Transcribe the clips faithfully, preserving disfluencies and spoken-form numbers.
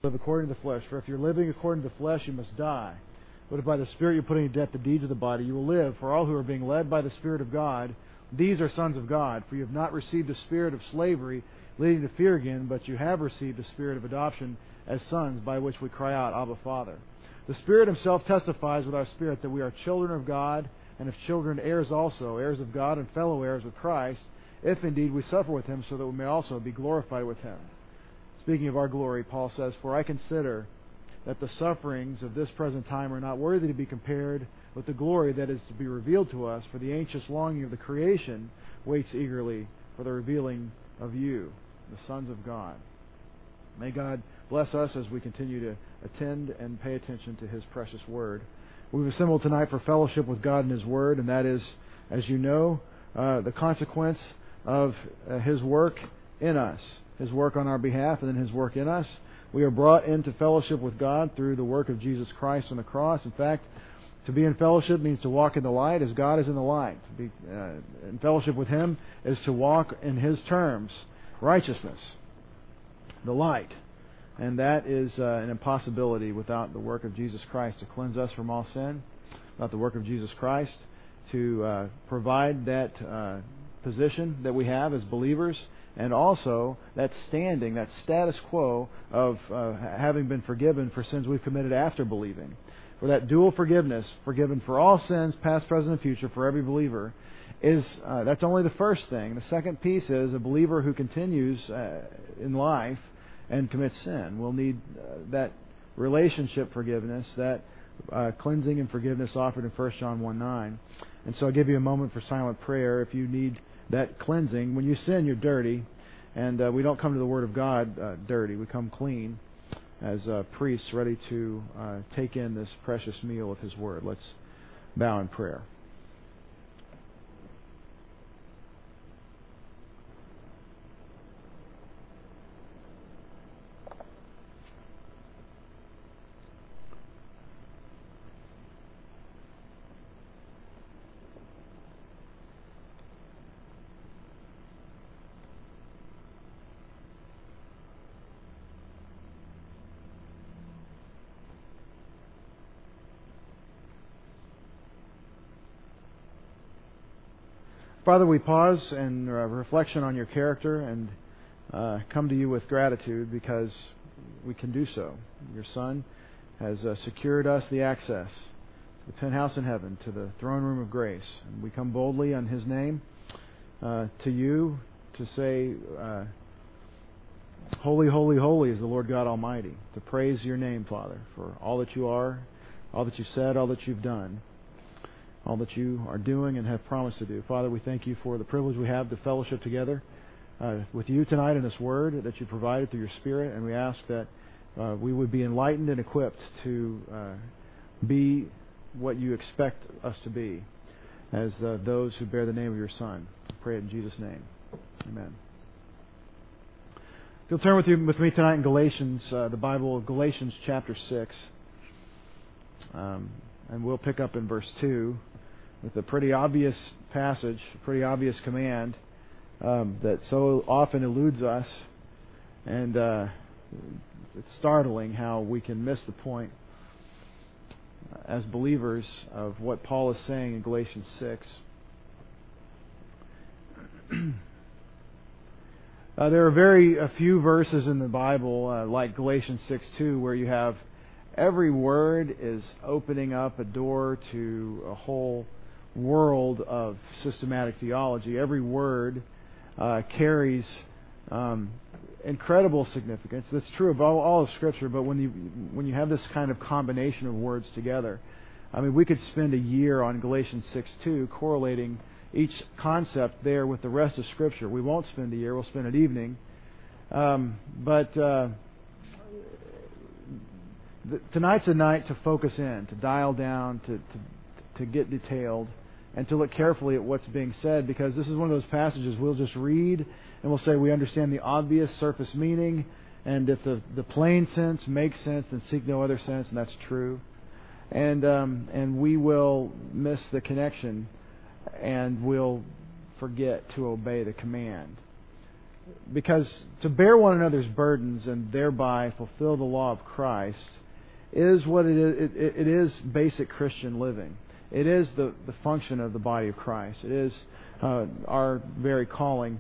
live according to the flesh. For if you're living according to the flesh, you must die. But if by the Spirit you're putting to death the deeds of the body, you will live. For all who are being led by the Spirit of God, these are sons of God. For you have not received a spirit of slavery, leading to fear again, but you have received a spirit of adoption as sons, by which we cry out, Abba, Father. The Spirit Himself testifies with our spirit that we are children of God, and if children, heirs also, heirs of God and fellow heirs with Christ, if indeed we suffer with Him, so that we may also be glorified with Him. Speaking of our glory, Paul says, For I consider that the sufferings of this present time are not worthy to be compared with the glory that is to be revealed to us, for the anxious longing of the creation waits eagerly for the revealing of you, the sons of God. May God bless us as we continue to attend and pay attention to His precious Word. We've assembled tonight for fellowship with God and His Word, and that is, as you know, uh, the consequence of uh, His work in us, His work on our behalf, and then His work in us. We are brought into fellowship with God through the work of Jesus Christ on the cross. In fact, to be in fellowship means to walk in the light as God is in the light. To be uh, in fellowship with Him is to walk in His terms, righteousness, the light. And that is uh, an impossibility without the work of Jesus Christ to cleanse us from all sin, without the work of Jesus Christ to uh, provide that uh, position that we have as believers, and also that standing, that status quo of uh, having been forgiven for sins we've committed after believing. For that dual forgiveness, forgiven for all sins, past, present, and future, for every believer, is uh, that's only the first thing. The second piece is a believer who continues uh, in life and commits sin will need uh, that relationship forgiveness, that uh, cleansing and forgiveness offered in First John one nine. And so I'll give you a moment for silent prayer if you need that cleansing. When you sin, you're dirty, and uh, we don't come to the Word of God uh, dirty. We come clean as uh, priests ready to uh, take in this precious meal of His Word. Let's bow in prayer. Father, we pause in uh, reflection on Your character and uh, come to You with gratitude because we can do so. Your Son has uh, secured us the access to the penthouse in heaven, to the throne room of grace. And we come boldly on His name uh, to You to say, uh, Holy, holy, holy is the Lord God Almighty, to praise Your name, Father, for all that You are, all that You've said, all that You've done, all that You are doing and have promised to do. Father, we thank You for the privilege we have to fellowship together uh, with You tonight in this Word that You provided through Your Spirit, and we ask that uh, we would be enlightened and equipped to uh, be what You expect us to be as uh, those who bear the name of Your Son. I pray it in Jesus' name. Amen. If you'll turn with, you, with me tonight in Galatians, uh, the Bible, Galatians chapter six, um, and we'll pick up in verse two. With a pretty obvious passage, a pretty obvious command um, that so often eludes us, and uh, it's startling how we can miss the point as believers of what Paul is saying in Galatians six. uh, there are very a few verses in the Bible, uh, like Galatians six two, where you have every word is opening up a door to a whole world of systematic theology. Every word uh, carries um, incredible significance. That's true of all, all of Scripture, but when you when you have this kind of combination of words together, I mean, we could spend a year on Galatians six two correlating each concept there with the rest of Scripture. We won't spend a year, we'll spend an evening. Um, but uh, th- tonight's a night to focus in, to dial down, to, to, to get detailed, and to look carefully at what's being said, because this is one of those passages we'll just read and we'll say we understand the obvious surface meaning, and if the, the plain sense makes sense, then seek no other sense, and that's true. And um, and we will miss the connection, and we'll forget to obey the command. because to bear one another's burdens and thereby fulfill the law of Christ is what it is. It, it, it is basic Christian living. It is the, the function of the body of Christ. It is uh, our very calling.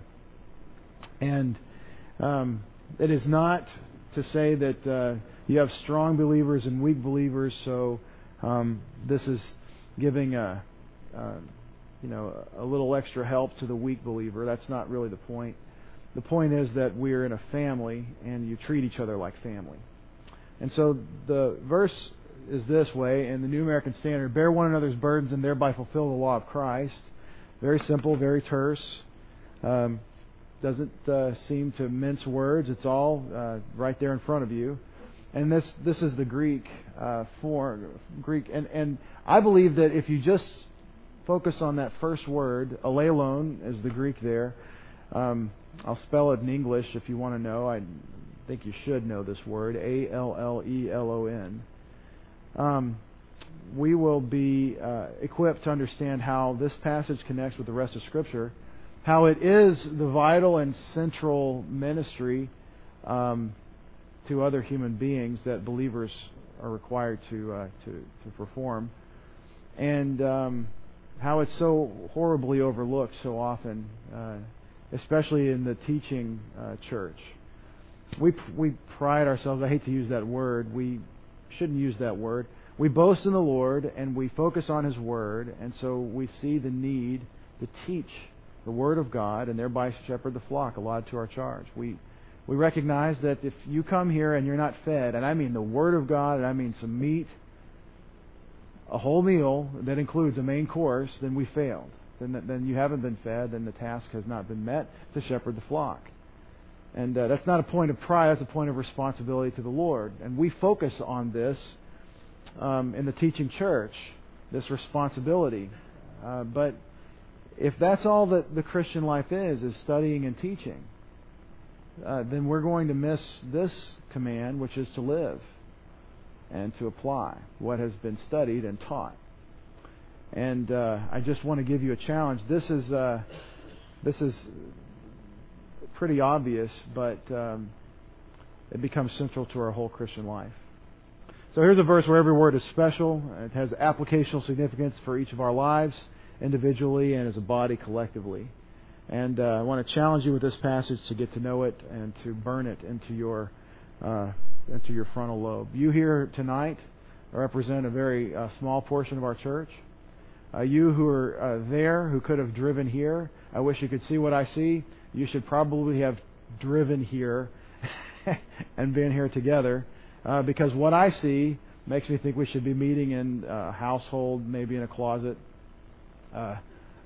And um, it is not to say that uh, you have strong believers and weak believers, so um, this is giving a, a you know a little extra help to the weak believer. That's not really the point. The point is that we're in a family and you treat each other like family. And so the verse is this way in the New American Standard: bear one another's burdens and thereby fulfill the law of Christ. Very simple, very terse. Um, doesn't uh, seem to mince words. It's all uh, right there in front of you. And this this is the Greek uh, form, Greek, and and I believe that if you just focus on that first word, alelon is the Greek there. Um, I'll spell it in English if you want to know. I think you should know this word, A L L E L O N. Um, we will be uh, equipped to understand how this passage connects with the rest of Scripture, how it is the vital and central ministry um, to other human beings that believers are required to uh, to, to perform, and um, how it's so horribly overlooked so often, uh, especially in the teaching uh, church. We we pride ourselves. I hate to use that word. We shouldn't use that word. We boast in the Lord and we focus on His Word, and so we see the need to teach the Word of God and thereby shepherd the flock allotted to our charge. We we recognize that if you come here and you're not fed, and I mean the Word of God, and I mean some meat, a whole meal that includes a main course, then we failed. Then then you haven't been fed, then the task has not been met to shepherd the flock. And uh, that's not a point of pride, that's a point of responsibility to the Lord. And we focus on this um, in the teaching church, this responsibility. Uh, but if that's all that the Christian life is, is studying and teaching, uh, then we're going to miss this command, which is to live and to apply what has been studied and taught. And uh, I just want to give you a challenge. This is uh, this is pretty obvious, but um, it becomes central to our whole Christian life. So here's a verse where every word is special. It has applicational significance for each of our lives, individually and as a body collectively. And uh, I want to challenge you with this passage to get to know it and to burn it into your uh, into your frontal lobe. You here tonight represent a very uh, small portion of our church. Uh, you who are uh, there, who could have driven here, I wish you could see what I see. You should probably have driven here and been here together, uh, because what I see makes me think we should be meeting in a household, maybe in a closet. Uh,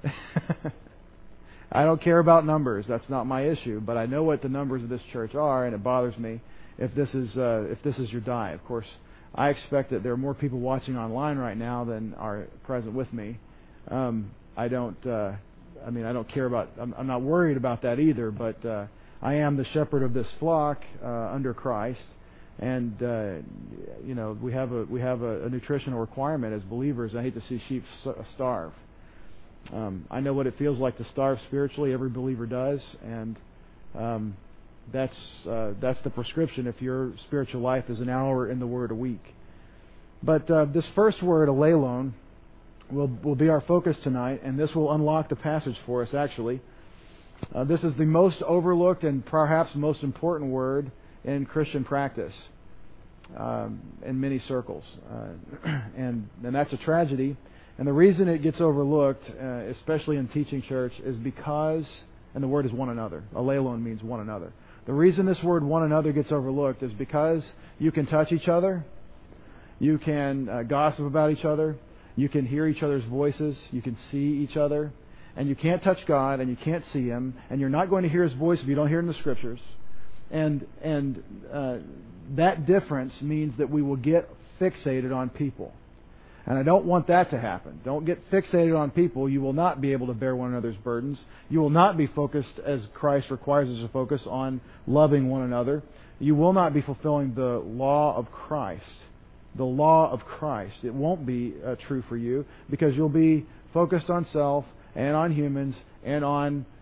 I don't care about numbers. That's not my issue. But I know what the numbers of this church are, and it bothers me if this is uh, if this is your diet. Of course, I expect that there are more people watching online right now than are present with me. Um, I don't. Uh, I mean, I don't care about. I'm, I'm not worried about that either. But uh, I am the shepherd of this flock uh, under Christ, and uh, you know we have a we have a, a nutritional requirement as believers. I hate to see sheep starve. Um, I know what it feels like to starve spiritually. Every believer does, and um, that's uh, that's the prescription if your spiritual life is an hour in the Word a week. But uh, this first word, alelon, will will be our focus tonight, and this will unlock the passage for us. Actually, uh, this is the most overlooked and perhaps most important word in Christian practice um, in many circles, uh, and and that's a tragedy. And the reason it gets overlooked, uh, especially in teaching church, is because, and the word is one another. Alelon means one another. The reason this word one another gets overlooked is because you can touch each other, you can uh, gossip about each other, you can hear each other's voices, you can see each other, and you can't touch God and you can't see Him, and you're not going to hear His voice if you don't hear it in the Scriptures. And and uh, that difference means that we will get fixated on people. And I don't want that to happen. Don't get fixated on people. You will not be able to bear one another's burdens. You will not be focused, as Christ requires us to focus, on loving one another. You will not be fulfilling the law of Christ. The law of Christ. It won't be uh, true for you because you'll be focused on self and on humans and on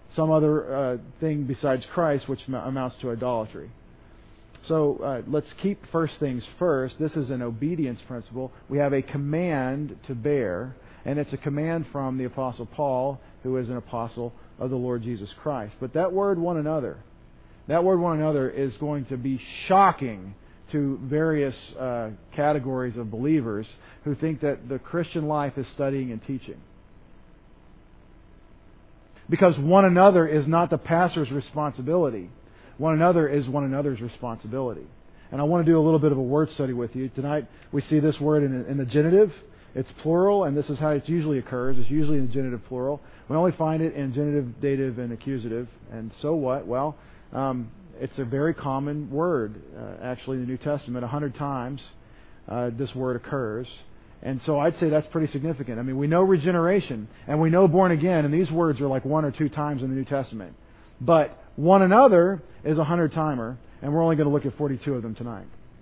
some other uh, thing besides Christ, which amounts to idolatry. So uh, let's keep first things first. This is an obedience principle. We have a command to bear, and it's a command from the Apostle Paul, who is an apostle of the Lord Jesus Christ. But that word one another, that word one another is going to be shocking to various uh, categories of believers who think that the Christian life is studying and teaching. Because one another is not the pastor's responsibility. One another is one another's responsibility. And I want to do a little bit of a word study with you. Tonight we see this word in, in the genitive. It's plural, and this is how it usually occurs. It's usually in the genitive plural. We only find it in genitive, dative, and accusative. And so what? Well, um, it's a very common word, uh, actually, in the New Testament. A hundred times uh, this word occurs. And so I'd say that's pretty significant. I mean, we know regeneration, and we know born again, and these words are like one or two times in the New Testament. But one another is a hundred-timer, and we're only going to look at forty-two of them tonight.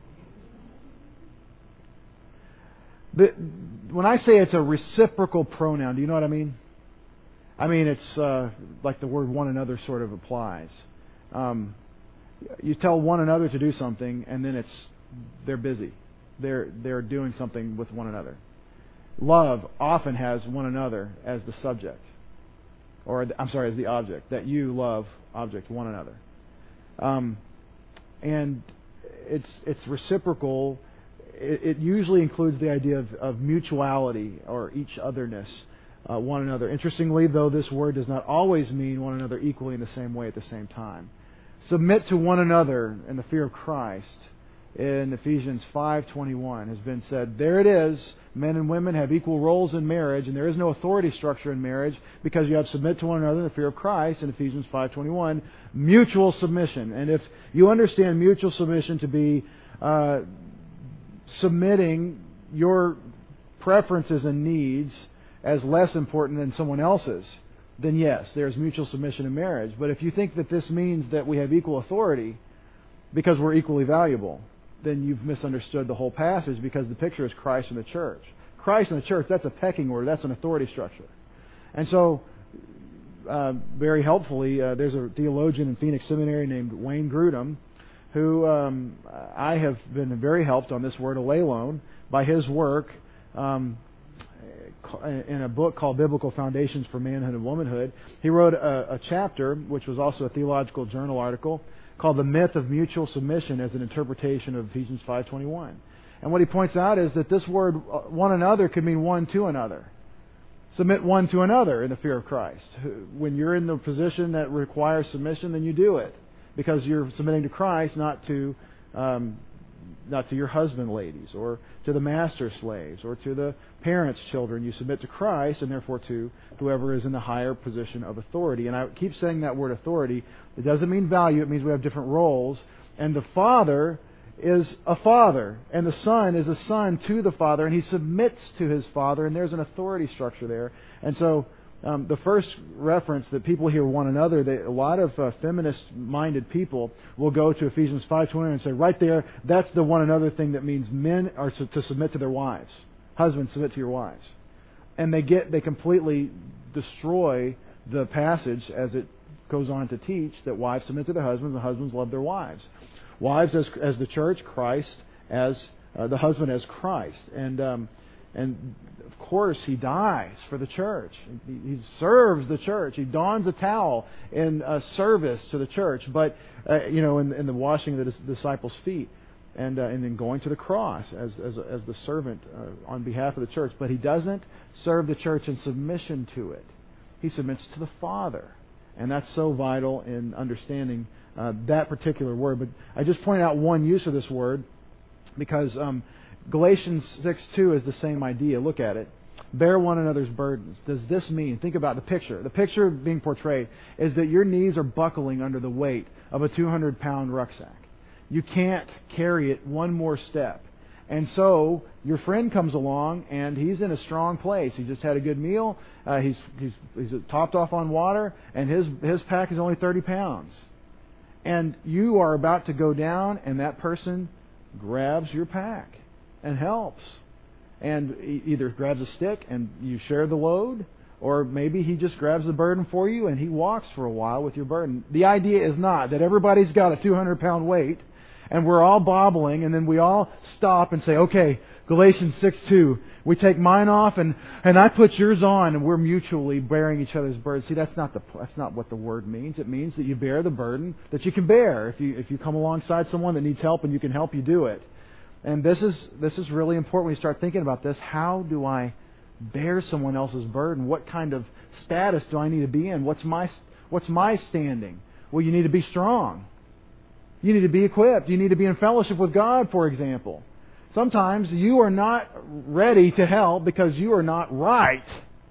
The, when I say it's a reciprocal pronoun, do you know what I mean? I mean, it's uh, like the word one another sort of applies. Um, you tell one another to do something, and then it's they're busy. They're they're doing something with one another. Love often has one another as the subject, or I'm sorry, as the object. That you love object one another, um, and it's it's reciprocal. It, it usually includes the idea of, of mutuality or each otherness, uh, one another. Interestingly, though, this word does not always mean one another equally in the same way at the same time. Submit to one another in the fear of Christ. In Ephesians five twenty-one has been said, there it is, men and women have equal roles in marriage, and there is no authority structure in marriage because you have to submit to one another in the fear of Christ. In Ephesians five twenty-one, mutual submission. And if you understand mutual submission to be uh, submitting your preferences and needs as less important than someone else's, then yes, there's mutual submission in marriage. But if you think that this means that we have equal authority because we're equally valuable, then you've misunderstood the whole passage, because the picture is Christ and the church. Christ and the church, that's a pecking order. That's an authority structure. And so, uh, very helpfully, uh, there's a theologian in Phoenix Seminary named Wayne Grudem, who um, I have been very helped on this word alelone by his work um, in a book called Biblical Foundations for Manhood and Womanhood. He wrote a, a chapter, which was also a Theological Journal article, called The Myth of Mutual Submission as an Interpretation of Ephesians five twenty-one. And what he points out is that this word, one another, could mean one to another. Submit one to another in the fear of Christ. When you're in the position that requires submission, then you do it, because you're submitting to Christ, not to um, not to your husband, ladies, or to the master slaves, or to the parents' children. You submit to Christ, and therefore to whoever is in the higher position of authority. And I keep saying that word authority. It doesn't mean value. It means we have different roles. And the Father is a father, and the Son is a son to the Father, and he submits to his Father, and there's an authority structure there. And so um, the first reference that people hear one another, they, a lot of uh, feminist-minded people will go to Ephesians five twenty and say, right there, that's the one another thing that means men are to, to submit to their wives. Husbands, submit to your wives. And they get they completely destroy the passage as it goes on to teach that wives submit to their husbands and husbands love their wives. Wives as as the church, Christ as uh, the husband as Christ, and um, and of course he dies for the church. He, he serves the church. He dons a towel in uh, service to the church, but uh, you know, in, in the washing of the dis- disciples' feet, and uh, and then going to the cross as as as the servant uh, on behalf of the church. But he doesn't serve the church in submission to it. He submits to the Father, and that's so vital in understanding Uh, that particular word. But I just pointed out one use of this word because um, Galatians six two is the same idea. Look at it. Bear one another's burdens. Does this mean, think about the picture. The picture being portrayed is that your knees are buckling under the weight of a two hundred pound rucksack. You can't carry it one more step. And so your friend comes along and he's in a strong place. He just had a good meal. Uh, he's, he's, he's topped off on water, and his, his pack is only thirty pounds. And you are about to go down, and that person grabs your pack and helps. And e- either grabs a stick and you share the load, Or maybe he just grabs the burden for you and he walks for a while with your burden. The idea is not that everybody's got a two hundred pound weight and we're all bobbling and then we all stop and say, okay, Galatians six two, we take mine off and, and I put yours on and we're mutually bearing each other's burdens. See, that's not the that's not what the word means. It means that you bear the burden that you can bear. If you if you come alongside someone that needs help and you can help, you do it. And this is this is really important when you start thinking about this. How do I bear someone else's burden? What kind of status do I need to be in? What's my what's my standing? Well, you need to be strong. You need to be equipped. You need to be in fellowship with God, for example. Sometimes you are not ready to help because you are not right.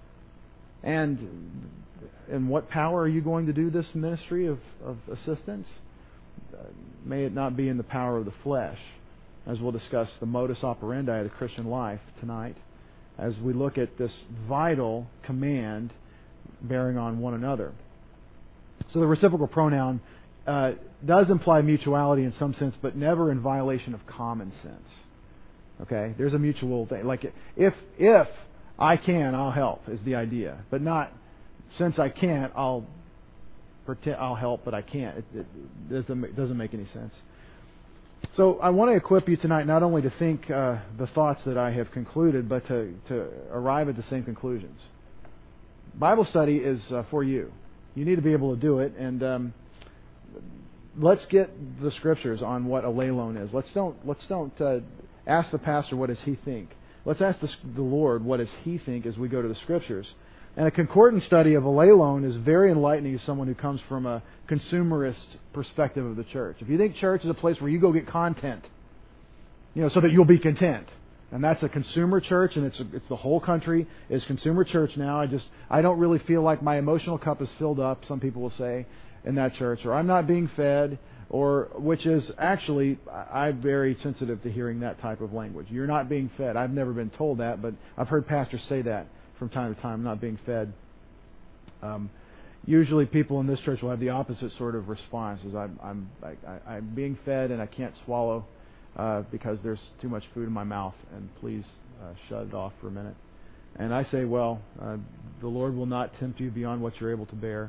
And in what power are you going to do this ministry of, of assistance? Uh, may it not be in the power of the flesh, as we'll discuss the modus operandi of the Christian life tonight, as we look at this vital command bearing on one another. So the reciprocal pronoun uh, does imply mutuality in some sense, but never in violation of common sense. Okay, there's a mutual thing. Like if if I can, I'll help is the idea, but not since I can't, I'll pretend I'll help, but I can't. It, it doesn't it doesn't make any sense. So I want to equip you tonight not only to think uh, the thoughts that I have concluded, but to to arrive at the same conclusions. Bible study is uh, for you. You need to be able to do it, and um, let's get the scriptures on what a lelon is. Let's don't let's don't. Uh, Ask the pastor, what does he think? Let's ask the, the Lord, what does he think as we go to the Scriptures? And a concordant study of a lelon is very enlightening to someone who comes from a consumerist perspective of the church. If you think church is a place where you go get content, you know, so that you'll be content, and that's a consumer church, and it's a, it's the whole country is consumer church now. I just I don't really feel like my emotional cup is filled up. Some people will say in that church, or I'm not being fed. Or, which is actually, I'm very sensitive to hearing that type of language. You're not being fed. I've never been told that, but I've heard pastors say that from time to time, not being fed. Um, usually people in this church will have the opposite sort of response, is I'm, I'm, I, I'm being fed and I can't swallow uh, because there's too much food in my mouth, and please uh, shut it off for a minute. And I say, well, uh, the Lord will not tempt you beyond what you're able to bear.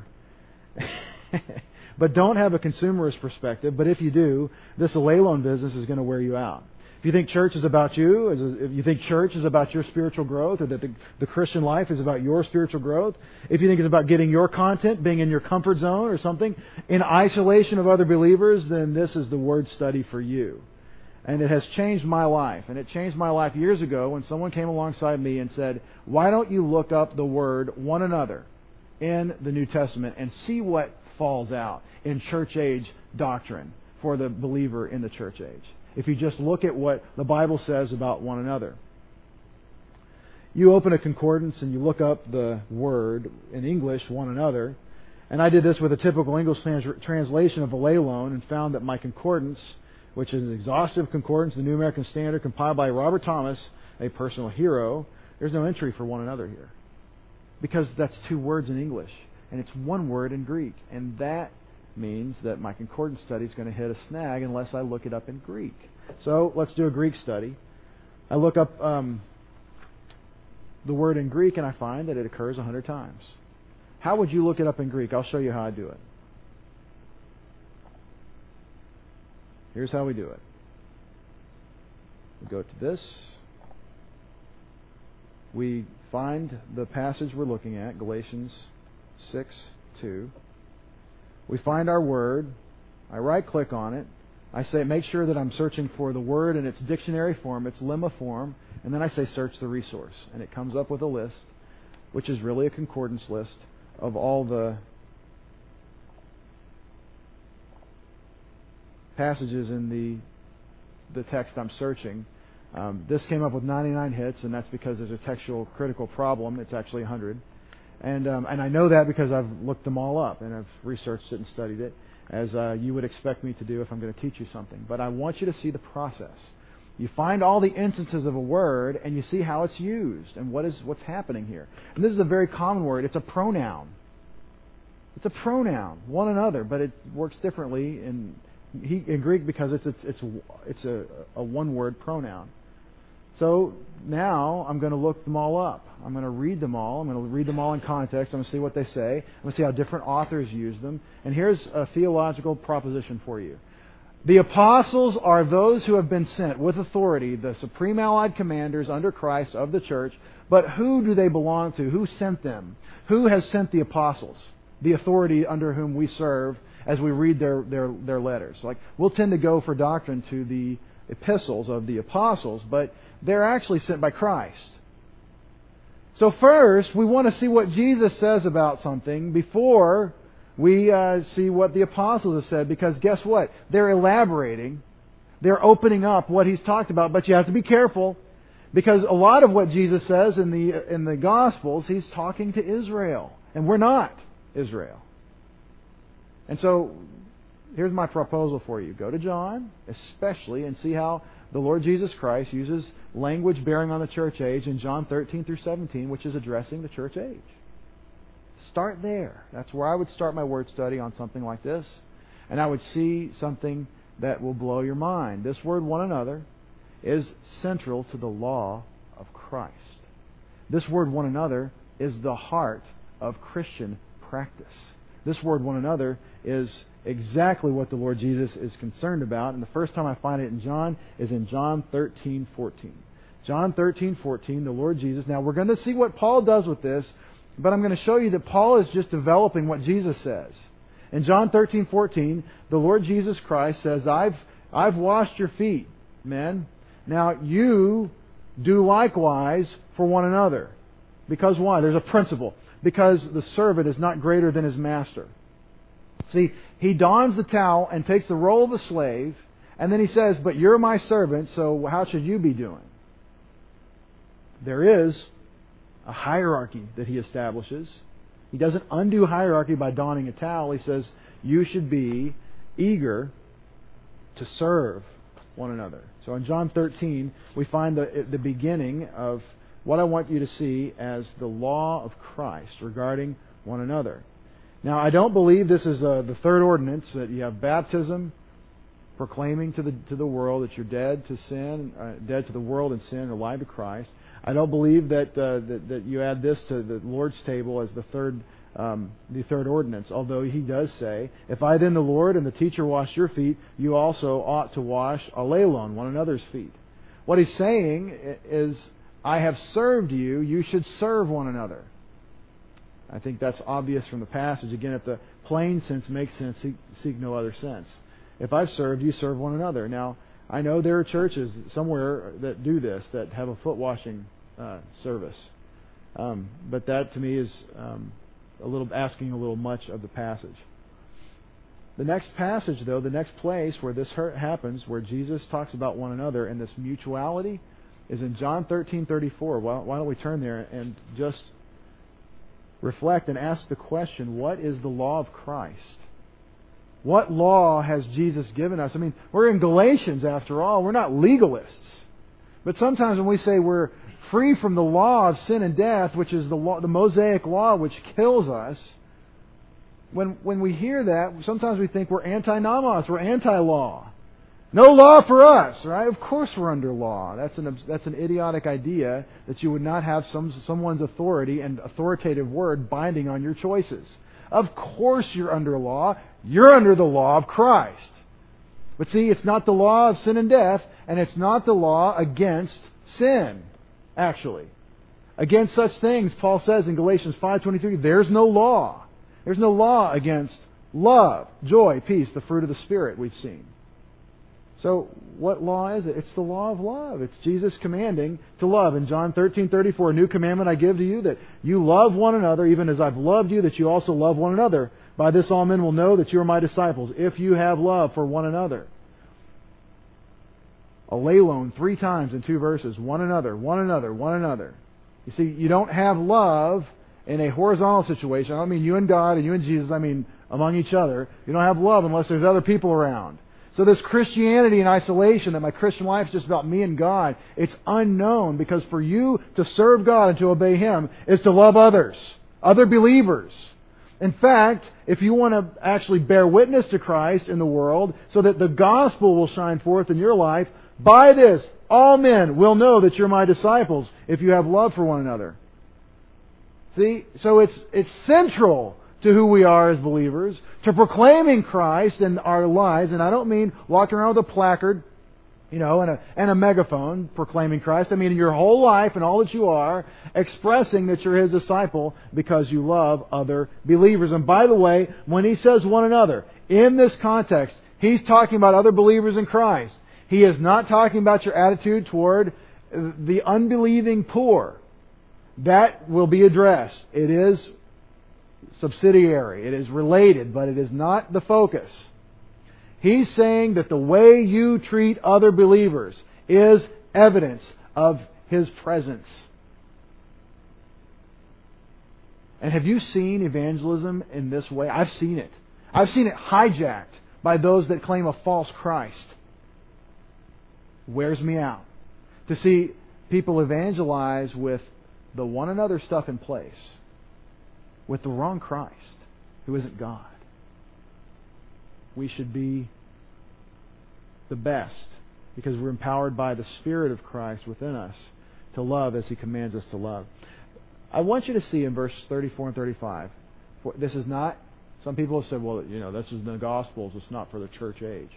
But don't have a consumerist perspective. But if you do, this lelon business is going to wear you out. If you think church is about you, if you think church is about your spiritual growth, or that the, the Christian life is about your spiritual growth, if you think it's about getting your content, being in your comfort zone or something, in isolation of other believers, then this is the word study for you. And it has changed my life. And it changed my life years ago when someone came alongside me and said, why don't you look up the word one another in the New Testament and see what falls out in church age doctrine for the believer in the church age. If you just look at what the Bible says about one another. You open a concordance and you look up the word in English, one another. And I did this with a typical English trans- translation of a lelon and found that my concordance, which is an exhaustive concordance, the New American Standard, compiled by Robert Thomas, a personal hero, there's no entry for one another here. Because that's two words in English. And it's one word in Greek. And that means that my concordance study is going to hit a snag unless I look it up in Greek. So let's do a Greek study. I look up um, the word in Greek and I find that it occurs a hundred times. How would you look it up in Greek? I'll show you how I do it. Here's how we do it. We go to this. We find the passage we're looking at, Galatians six two. We find our word. I right-click on it. I say, make sure that I'm searching for the word in its dictionary form, its lemma form, and then I say search the resource. And it comes up with a list, which is really a concordance list of all the passages in the the text I'm searching. Um, this came up with ninety-nine hits, and that's because there's a textual critical problem. It's actually one hundred. And um, and I know that because I've looked them all up and I've researched it and studied it, as uh, you would expect me to do if I'm going to teach you something. But I want you to see the process. You find all the instances of a word and you see how it's used and what is what's happening here. And this is a very common word. It's a pronoun. It's a pronoun, one another, but it works differently in he, in Greek because it's it's it's, it's a, a one-word pronoun. So now I'm going to look them all up. I'm going to read them all. I'm going to read them all in context. I'm going to see what they say. I'm going to see how different authors use them. And here's a theological proposition for you. The apostles are those who have been sent with authority, the supreme allied commanders under Christ of the church. But who do they belong to? Who sent them? Who has sent the apostles? The authority under whom we serve as we read their, their, their letters. Like, we'll tend to go for doctrine to the epistles of the apostles, but they're actually sent by Christ. So first, we want to see what Jesus says about something before we uh, see what the apostles have said, because guess what? They're elaborating. They're opening up what He's talked about, but you have to be careful, because a lot of what Jesus says in the in the Gospels, He's talking to Israel, and we're not Israel. And so, here's my proposal for you. Go to John, especially, and see how the Lord Jesus Christ uses language bearing on the church age in John thirteen through seventeen, which is addressing the church age. Start there. That's where I would start my word study on something like this. And I would see something that will blow your mind. This word one another is central to the law of Christ. This word one another is the heart of Christian practice. This word one another is exactly what the Lord Jesus is concerned about. And the first time I find it in John is in John thirteen fourteen. John thirteen fourteen, the Lord Jesus. Now we're going to see what Paul does with this, but I'm going to show you that Paul is just developing what Jesus says. In John thirteen fourteen, the Lord Jesus Christ says, I've, I've washed your feet, men. Now you do likewise for one another. Because why? There's a principle. Because the servant is not greater than his master. See, he dons the towel and takes the role of a slave, and then he says, but you're my servant, so how should you be doing? There is a hierarchy that he establishes. He doesn't undo hierarchy by donning a towel. He says, you should be eager to serve one another. So in John thirteen, we find the, the beginning of what I want you to see as the law of Christ regarding one another. Now, I don't believe this is uh, the third ordinance, that you have baptism, proclaiming to the to the world that you're dead to sin, uh, dead to the world and sin, and alive to Christ. I don't believe that, uh, that that you add this to the Lord's table as the third um, the third ordinance. Although He does say, "If I then the Lord and the teacher wash your feet, you also ought to wash alelon, one another's feet." What He's saying is, I have served you, you should serve one another. I think that's obvious from the passage. Again, if the plain sense makes sense, seek, seek no other sense. If I've served, you serve one another. Now, I know there are churches somewhere that do this, that have a foot washing uh, service. Um, but that to me is um, a little asking a little much of the passage. The next passage, though, the next place where this happens, where Jesus talks about one another and this mutuality, is in John thirteen thirty-four. Why, why don't we turn there and just reflect and ask the question, what is the law of Christ? What law has Jesus given us? I mean, we're in Galatians after all. We're not legalists. But sometimes when we say we're free from the law of sin and death, which is the law, the Mosaic law which kills us, when when we hear that, sometimes we think we're anti-nomos, we're anti-law. No law for us, right? Of course we're under law. That's an that's an idiotic idea that you would not have some someone's authority and authoritative word binding on your choices. Of course you're under law. You're under the law of Christ. But see, it's not the law of sin and death, and it's not the law against sin, actually. Against such things, Paul says in Galatians five twenty-three, there's no law. There's no law against love, joy, peace, the fruit of the Spirit we've seen. So, what law is it? It's the law of love. It's Jesus commanding to love. In John thirteen thirty-four, a new commandment I give to you, that you love one another, even as I've loved you, that you also love one another. By this all men will know that you are my disciples, if you have love for one another. Alelon, three times in two verses. One another, one another, one another. You see, you don't have love in a horizontal situation. I don't mean you and God and you and Jesus. I mean among each other. You don't have love unless there's other people around. So this Christianity in isolation, that my Christian life is just about me and God, it's unknown, because for you to serve God and to obey Him is to love others, other believers. In fact, if you want to actually bear witness to Christ in the world so that the gospel will shine forth in your life, by this, all men will know that you're my disciples if you have love for one another. See? So it's it's central to who we are as believers, to proclaiming Christ in our lives. And I don't mean walking around with a placard, you know, and a, and a megaphone proclaiming Christ. I mean in your whole life and all that you are, expressing that you're His disciple because you love other believers. And by the way, when He says one another, in this context, He's talking about other believers in Christ. He is not talking about your attitude toward the unbelieving poor. That will be addressed. It is subsidiary. It is related, but it is not the focus. He's saying that the way you treat other believers is evidence of His presence. And have you seen evangelism in this way? I've seen it. I've seen it hijacked by those that claim a false Christ. Wears me out to see people evangelize with the one another stuff in place, with the wrong Christ, who isn't God. We should be the best because we're empowered by the Spirit of Christ within us to love as He commands us to love. I want you to see in verse thirty-four and thirty-five, this is not, some people have said, well, you know, this is the Gospels, it's not for the church age.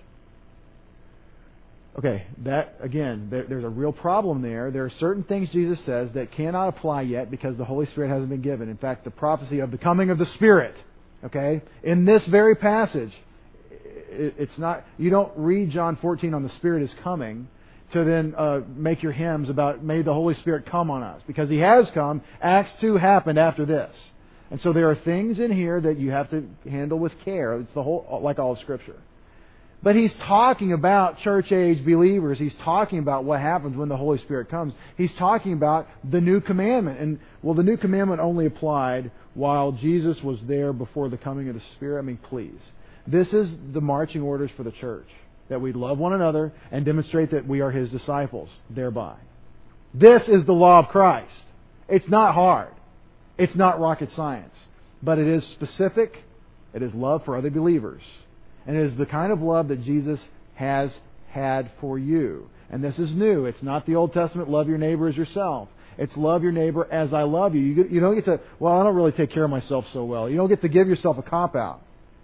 Okay, that, again, there, there's a real problem there. There are certain things Jesus says that cannot apply yet because the Holy Spirit hasn't been given. In fact, the prophecy of the coming of the Spirit, okay, in this very passage, it, it's not, you don't read John fourteen on the Spirit is coming to then uh, make your hymns about may the Holy Spirit come on us. Because He has come. Acts two happened after this. And so there are things in here that you have to handle with care. It's the whole, like all of Scripture. But He's talking about church-age believers. He's talking about what happens when the Holy Spirit comes. He's talking about the new commandment. And, well, the new commandment only applied while Jesus was there before the coming of the Spirit. I mean, please. This is the marching orders for the church. That we love one another and demonstrate that we are His disciples thereby. This is the law of Christ. It's not hard. It's not rocket science. But it is specific. It is love for other believers. And it is the kind of love that Jesus has had for you. And this is new. It's not the Old Testament, love your neighbor as yourself. It's love your neighbor as I love you. You, you don't get to, well, I don't really take care of myself so well. You don't get to give yourself a cop-out.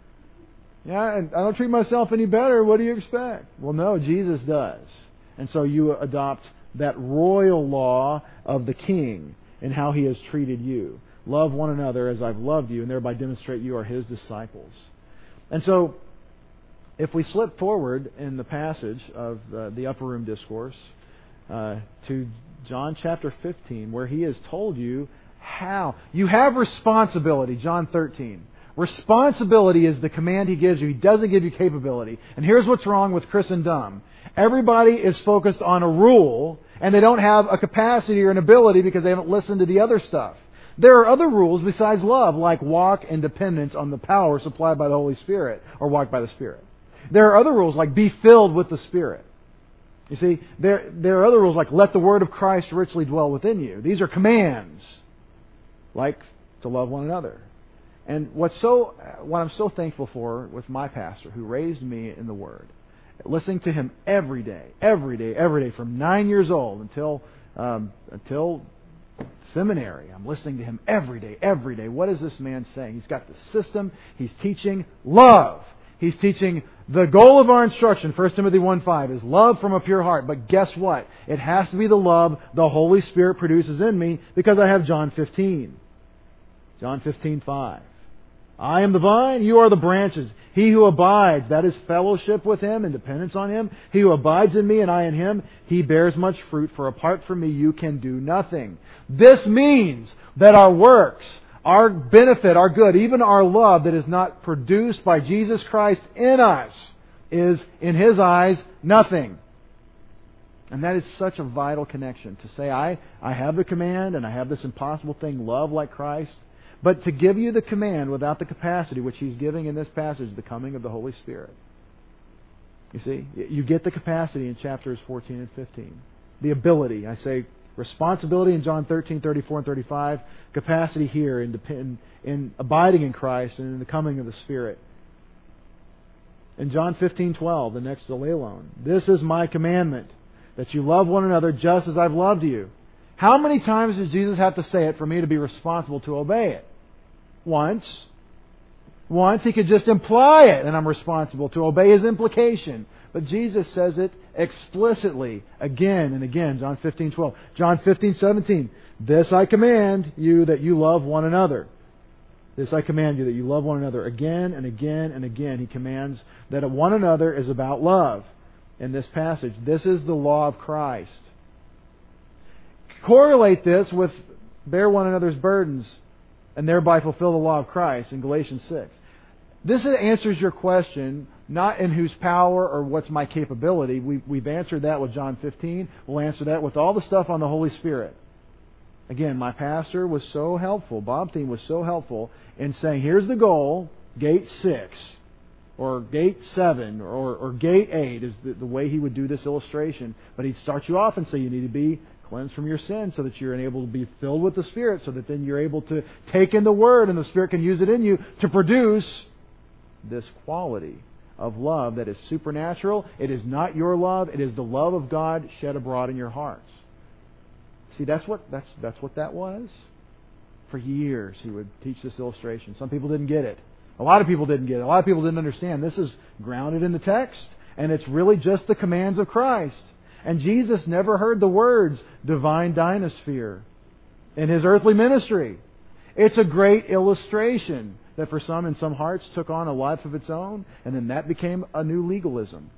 Yeah, and I don't treat myself any better. What do you expect? Well, no, Jesus does. And so you adopt that royal law of the King and how He has treated you. Love one another as I've loved you, and thereby demonstrate you are His disciples. And so, if we slip forward in the passage of uh, the Upper Room Discourse uh, to John chapter fifteen, where He has told you how. You have responsibility, John thirteen. Responsibility is the command He gives you. He doesn't give you capability. And here's what's wrong with Christendom. Everybody is focused on a rule, and they don't have a capacity or an ability because they haven't listened to the other stuff. There are other rules besides love, like walk in dependence on the power supplied by the Holy Spirit, or walk by the Spirit. There are other rules like be filled with the Spirit. You see, there, there are other rules like let the Word of Christ richly dwell within you. These are commands, like to love one another. And what's so, what I'm so thankful for with my pastor who raised me in the Word, listening to him every day, every day, every day, from nine years old until um, until seminary. I'm listening to him every day, every day. What is this man saying? He's got the system. He's teaching love. He's teaching the goal of our instruction, First Timothy one five, is love from a pure heart. But guess what? It has to be the love the Holy Spirit produces in me because I have John fifteen. John fifteen five. I am the vine, you are the branches. He who abides, that is fellowship with Him and dependence on Him. He who abides in me and I in Him, he bears much fruit, for apart from me you can do nothing. This means that our works, our benefit, our good, even our love that is not produced by Jesus Christ in us is, in His eyes, nothing. And that is such a vital connection. To say, I, I have the command and I have this impossible thing, love like Christ. But to give you the command without the capacity, which He's giving in this passage, the coming of the Holy Spirit. You see, you get the capacity in chapters fourteen and fifteen. The ability, I say, responsibility in John thirteen, thirty-four, and thirty-five. Capacity here in, in, in abiding in Christ and in the coming of the Spirit. In John fifteen, twelve, the next Alleilon. This is my commandment, that you love one another just as I've loved you. How many times does Jesus have to say it for me to be responsible to obey it? Once. Once. He could just imply it, and I'm responsible to obey His implication. But Jesus says it explicitly again and again. John fifteen twelve. John fifteen seventeen. This I command you, that you love one another. This I command you, that you love one another. Again and again and again He commands that one another is about love. In this passage, this is the law of Christ. Correlate this with bear one another's burdens and thereby fulfill the law of Christ in Galatians six. This answers your question, not in whose power or what's my capability. We, we've answered that with John fifteen. We'll answer that with all the stuff on the Holy Spirit. Again, my pastor was so helpful, Bob Thien was so helpful in saying, here's the goal, gate six, or gate seven, or, or gate eight is the, the way he would do this illustration. But he'd start you off and say you need to be cleansed from your sin so that you're able to be filled with the Spirit, so that then you're able to take in the Word and the Spirit can use it in you to produce this quality of love that is supernatural. It is not your love. It is the love of God shed abroad in your hearts. See, that's what that's that's what that was. For years he would teach this illustration. Some people didn't get it. A lot of people didn't get it. A lot of people didn't understand. This is grounded in the text, and it's really just the commands of Christ. And Jesus never heard the words divine dynasphere in His earthly ministry. It's a great illustration that for some in some hearts took on a life of its own, and then that became a new legalism.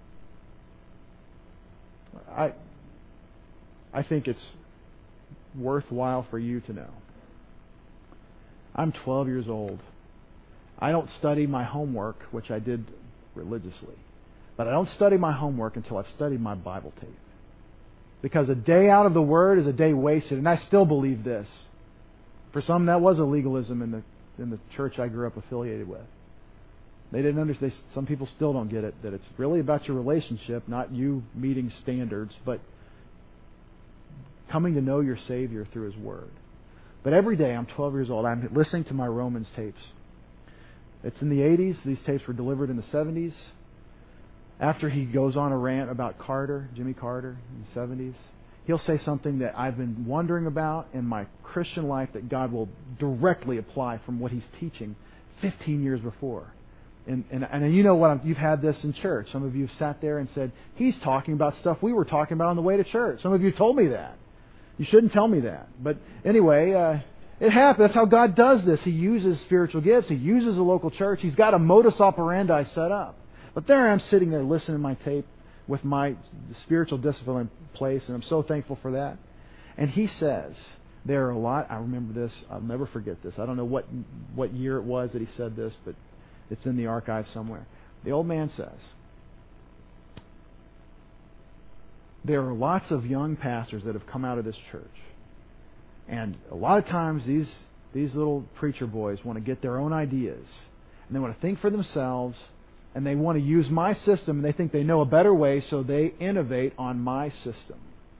I I think it's worthwhile for you to know. I'm twelve years old. I don't study my homework, which I did religiously. But I don't study my homework until I've studied my Bible tape. Because a day out of the Word is a day wasted. And I still believe this. For some, that was a legalism in the in the church I grew up affiliated with. They didn't understand. Some people still don't get it, that it's really about your relationship, not you meeting standards, but coming to know your Savior through His Word. But every day, I'm twelve years old, I'm listening to my Romans tapes. It's in the eighties. These tapes were delivered in the seventies. After he goes on a rant about Carter, Jimmy Carter, in the seventies, he'll say something that I've been wondering about in my Christian life that God will directly apply from what he's teaching fifteen years before. And, and, and you know what? I'm, you've had this in church. Some of you have sat there and said, he's talking about stuff we were talking about on the way to church. Some of you told me that. You shouldn't tell me that. But anyway, uh, it happened. That's how God does this. He uses spiritual gifts. He uses a local church. He's got a modus operandi set up. But there I am sitting there listening to my tape with my spiritual discipline in place, and I'm so thankful for that. And he says, there are a lot, I remember this, I'll never forget this. I don't know what what year it was that he said this, but it's in the archive somewhere. The old man says, there are lots of young pastors that have come out of this church. And a lot of times these these little preacher boys want to get their own ideas. And they want to think for themselves. And they want to use my system. And they think they know a better way. So they innovate on my system.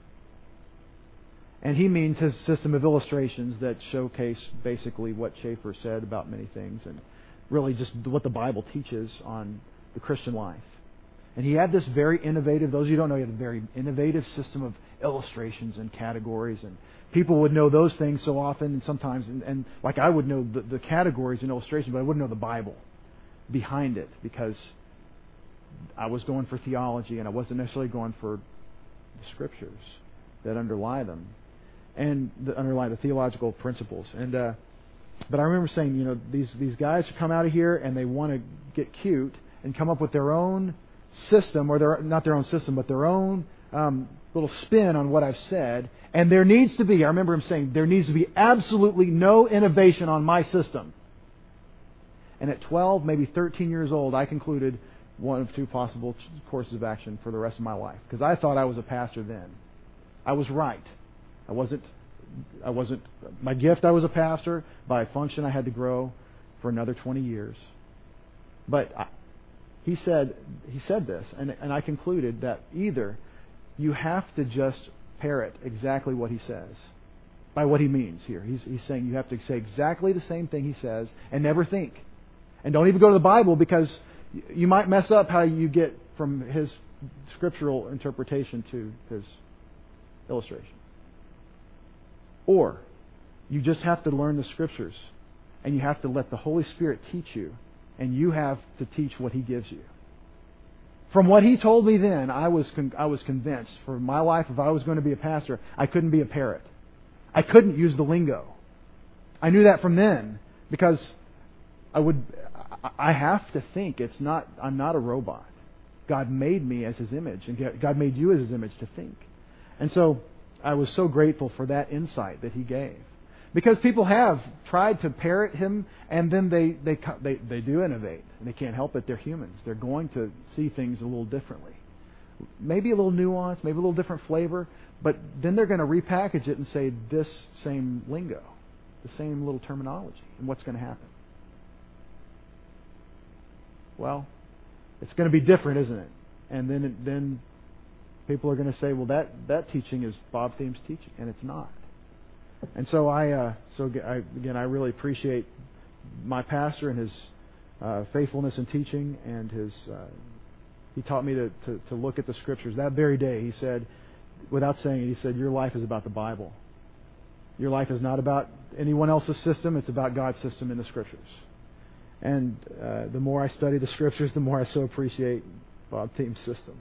And he means his system of illustrations that showcase basically what Schaeffer said about many things. And really just what the Bible teaches on the Christian life. And he had this very innovative, those of you who don't know, he had a very innovative system of illustrations and categories. And people would know those things so often and sometimes, and, and like I would know the, the categories and illustrations, but I wouldn't know the Bible behind it because I was going for theology and I wasn't necessarily going for the Scriptures that underlie them and that underlie the theological principles. And uh, but I remember saying, you know, these these guys come out of here and they want to get cute and come up with their own system, or their not their own system, but their own um, little spin on what I've said. And there needs to be, I remember him saying, there needs to be absolutely no innovation on my system. And at twelve, maybe thirteen years old, I concluded one of two possible courses of action for the rest of my life. Because I thought I was a pastor then. I was right. I wasn't, I wasn't, my gift, I was a pastor. By function, I had to grow for another twenty years. But I, he said, he said this, and, and I concluded that either you have to just parrot exactly what he says, by what he means here. He's, he's saying you have to say exactly the same thing he says and never think. And don't even go to the Bible, because you might mess up how you get from his scriptural interpretation to his illustration. Or you just have to learn the Scriptures, and you have to let the Holy Spirit teach you, and you have to teach what He gives you. From what He told me then, I was con- I was convinced for my life, if I was going to be a pastor, I couldn't be a parrot. I couldn't use the lingo. I knew that from then, because I would I have to think. It's not I'm not a robot. God made me as His image, and God made you as His image to think. And so I was so grateful for that insight that He gave. Because people have tried to parrot Him, and then they, they, they, they do innovate. And they can't help it. They're humans. They're going to see things a little differently. Maybe a little nuance, maybe a little different flavor, but then they're going to repackage it and say this same lingo, the same little terminology. And what's going to happen? Well, it's going to be different, isn't it? And then then people are going to say, well, that, that teaching is Bob Thiem's teaching, and it's not. And so I, uh, so I, again, I really appreciate my pastor and his uh, faithfulness in teaching, and his. Uh, he taught me to, to, to look at the Scriptures. That very day, he said, without saying it, he said, "Your life is about the Bible. Your life is not about anyone else's system. It's about God's system in the Scriptures." And uh, the more I study the Scriptures, the more I so appreciate Bob Thiem's system.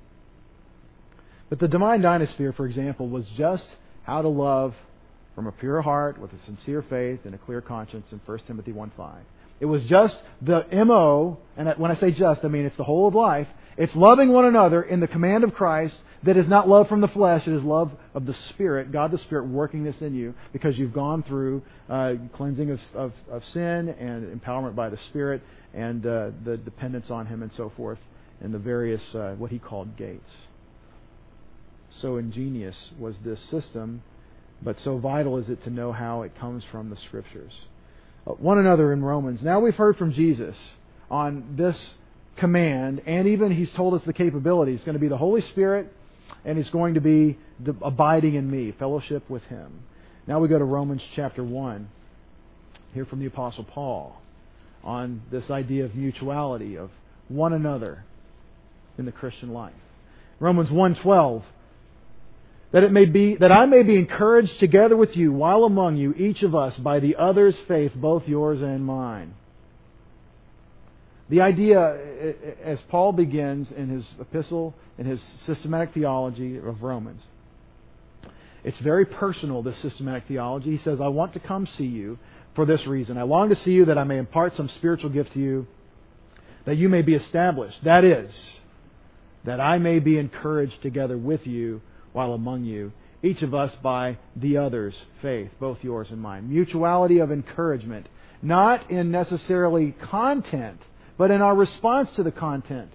But the Divine Dynasphere, for example, was just how to love from a pure heart, with a sincere faith and a clear conscience in First Timothy one five. It was just the M O, and when I say just, I mean it's the whole of life. It's loving one another in the command of Christ that is not love from the flesh, it is love of the Spirit, God the Spirit working this in you because you've gone through uh, cleansing of, of, of sin and empowerment by the Spirit and uh, the dependence on Him and so forth, and the various, uh, what he called gates. So ingenious was this system, but so vital is it to know how it comes from the Scriptures. Uh, one another in Romans. Now we've heard from Jesus on this command, and even He's told us the capability. It's going to be the Holy Spirit, and He's going to be the abiding in me, fellowship with Him. Now we go to Romans chapter one. Hear from the Apostle Paul on this idea of mutuality, of one another in the Christian life. Romans one twelve. That it may be that I may be encouraged together with you while among you, each of us, by the other's faith, both yours and mine. The idea, as Paul begins in his epistle, in his systematic theology of Romans, it's very personal, this systematic theology. He says, I want to come see you for this reason. I long to see you that I may impart some spiritual gift to you, that you may be established. That is, that I may be encouraged together with you while among you, each of us by the other's faith, both yours and mine. Mutuality of encouragement, not in necessarily content, but in our response to the content.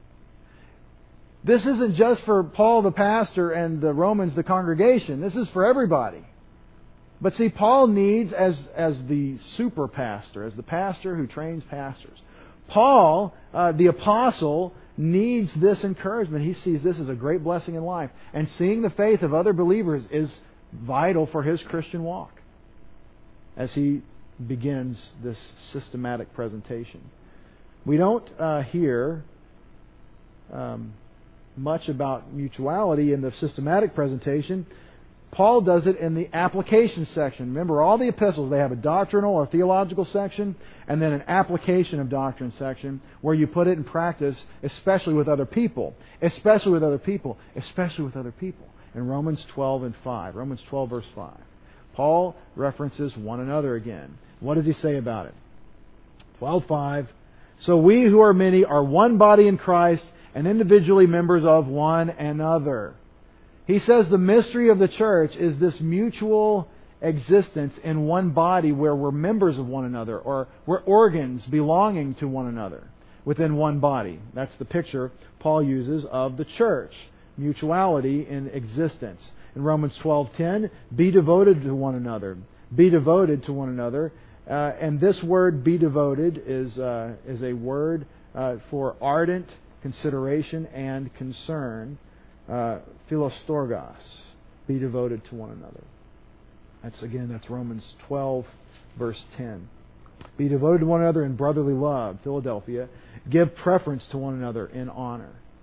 This isn't just for Paul the pastor and the Romans the congregation. This is for everybody. But see, Paul needs, as, as the super pastor, as the pastor who trains pastors, Paul, uh, the apostle, needs this encouragement. He sees this as a great blessing in life. And seeing the faith of other believers is vital for his Christian walk as he begins this systematic presentation. We don't uh, hear um, much about mutuality in the systematic presentation. Paul does it in the application section. Remember, all the epistles, they have a doctrinal or theological section and then an application of doctrine section where you put it in practice, especially with other people. Especially with other people. Especially with other people. In Romans twelve and five. Romans twelve verse five. Paul references one another again. What does he say about it? twelve five. So we who are many are one body in Christ and individually members of one another. He says the mystery of the church is this mutual existence in one body where we're members of one another, or we're organs belonging to one another within one body. That's the picture Paul uses of the church. Mutuality in existence. In Romans twelve ten, be devoted to one another. Be devoted to one another. Uh, and this word, be devoted, is, uh, is a word uh, for ardent consideration and concern. Uh, Philostorgos, be devoted to one another. That's again, that's Romans twelve, verse ten. Be devoted to one another in brotherly love, Philadelphia. Give preference to one another in honor.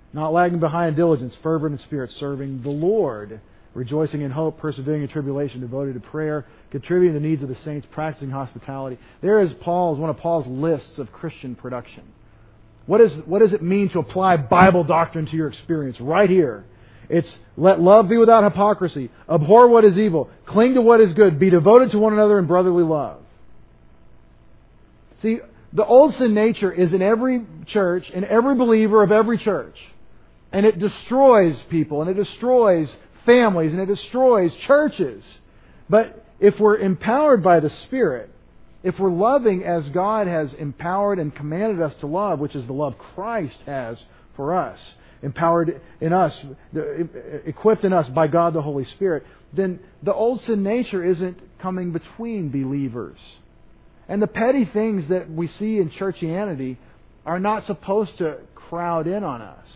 Not lagging behind in diligence, fervent in spirit, serving the Lord, rejoicing in hope, persevering in tribulation, devoted to prayer, contributing to the needs of the saints, practicing hospitality. There is Paul's one of Paul's lists of Christian production. What is what does it mean to apply Bible doctrine to your experience? Right here. It's let love be without hypocrisy, abhor what is evil, cling to what is good, be devoted to one another in brotherly love. See, the old sin nature is in every church, in every believer of every church. And it destroys people, and it destroys families, and it destroys churches. But if we're empowered by the Spirit, if we're loving as God has empowered and commanded us to love, which is the love Christ has for us, empowered in us, equipped in us by God the Holy Spirit, then the old sin nature isn't coming between believers. And the petty things that we see in churchianity are not supposed to crowd in on us.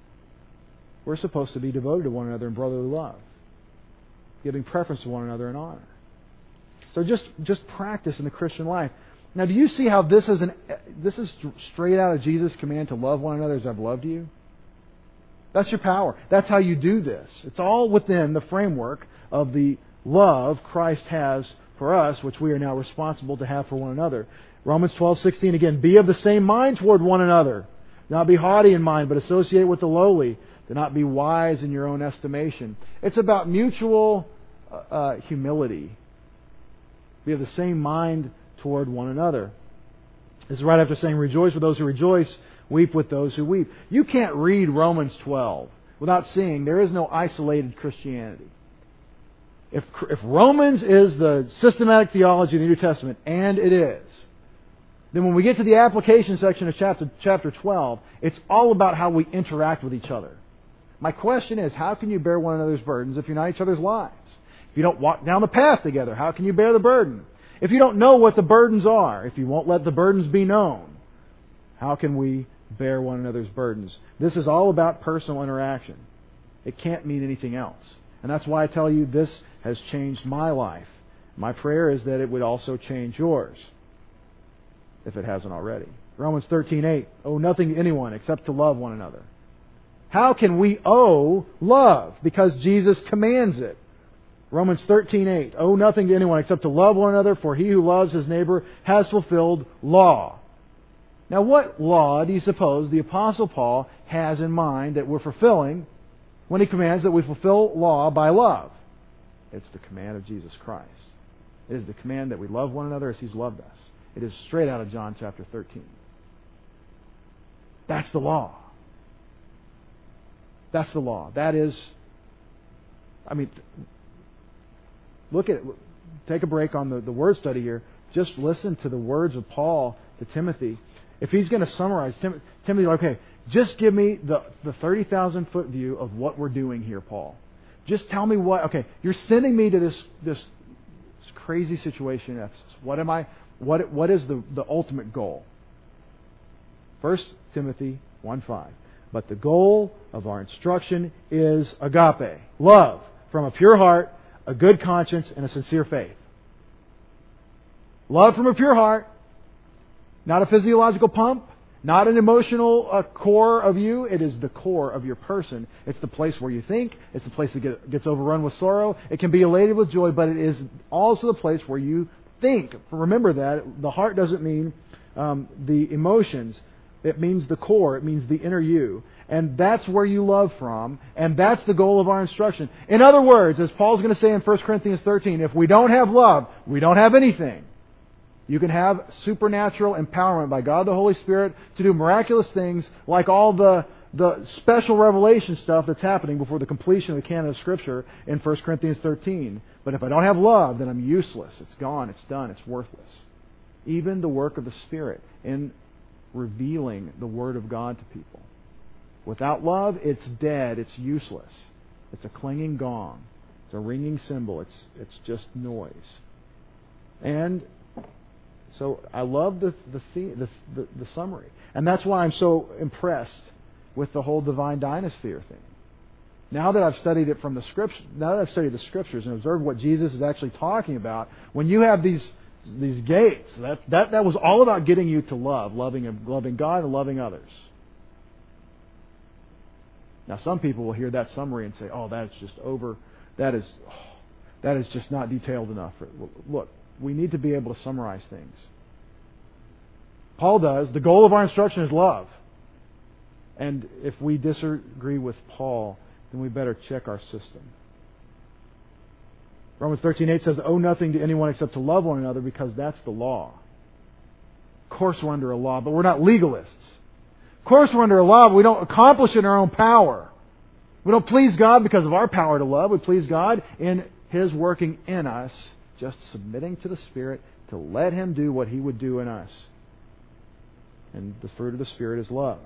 We're supposed to be devoted to one another in brotherly love, giving preference to one another in honor. So just, just practice in the Christian life. Now, do you see how this is an this is straight out of Jesus' command to love one another as I've loved you? That's your power. That's how you do this. It's all within the framework of the love Christ has for us, which we are now responsible to have for one another. Romans twelve sixteen again, be of the same mind toward one another. Do not be haughty in mind, but associate with the lowly. Do not be wise in your own estimation. It's about mutual uh, humility. Be of the same mind toward one another. This is right after saying, rejoice with those who rejoice, weep with those who weep. You can't read Romans twelve without seeing there is no isolated Christianity. If, if Romans is the systematic theology of the New Testament, and it is, then when we get to the application section of chapter, chapter twelve, it's all about how we interact with each other. My question is, how can you bear one another's burdens if you're not each other's lives? If you don't walk down the path together, how can you bear the burden? If you don't know what the burdens are, if you won't let the burdens be known, how can we bear one another's burdens? This is all about personal interaction. It can't mean anything else. And that's why I tell you this has changed my life. My prayer is that it would also change yours, if it hasn't already. Romans thirteen eight, owe nothing to anyone except to love one another. How can we owe love? Because Jesus commands it. Romans thirteen eight, owe nothing to anyone except to love one another, for he who loves his neighbor has fulfilled law. Now, what law do you suppose the Apostle Paul has in mind that we're fulfilling when he commands that we fulfill law by love? It's the command of Jesus Christ. It is the command that we love one another as he's loved us. It is straight out of John chapter thirteen. That's the law. That's the law. That is, I mean, look at it. Take a break on the, the word study here. Just listen to the words of Paul to Timothy. If he's going to summarize, Tim, Timothy, okay, just give me the, the thirty thousand foot view of what we're doing here, Paul. Just tell me what, okay, you're sending me to this, this, this crazy situation in Ephesus. What am I, what, what is the, the ultimate goal? First Timothy one five. But the goal of our instruction is agape, love, from a pure heart, a good conscience, and a sincere faith. Love from a pure heart, not a physiological pump, not an emotional uh, core of you. It is the core of your person. It's the place where you think. It's the place that get, gets overrun with sorrow. It can be elated with joy, but it is also the place where you think. Remember that. The heart doesn't mean um, the emotions. It means the core. It means the inner you. And that's where you love from. And that's the goal of our instruction. In other words, as Paul's going to say in First Corinthians thirteen, if we don't have love, we don't have anything. You can have supernatural empowerment by God the Holy Spirit to do miraculous things like all the, the special revelation stuff that's happening before the completion of the canon of Scripture in First Corinthians thirteen. But if I don't have love, then I'm useless. It's gone. It's done. It's worthless. Even the work of the Spirit in revealing the Word of God to people. Without love, it's dead. It's useless. It's a clanging gong. It's a ringing cymbal. It's it's just noise. And so I love the the, the the the summary, and that's why I'm so impressed with the whole divine dynasphere thing. Now that I've studied it from the scriptures, now that I've studied the scriptures and observed what Jesus is actually talking about, when you have these these gates, that that that was all about getting you to love, loving loving God and loving others. Now, some people will hear that summary and say, oh, that's just over. That is, oh, that is just not detailed enough. Look, we need to be able to summarize things. Paul does. The goal of our instruction is love. And if we disagree with Paul, then we better check our system. Romans thirteen eight says, owe nothing to anyone except to love one another, because that's the law. Of course we're under a law, but we're not legalists. Of course we're under a law, but we don't accomplish it in our own power. We don't please God because of our power to love. We please God in His working in us, just submitting to the Spirit to let Him do what He would do in us. And the fruit of the Spirit is love.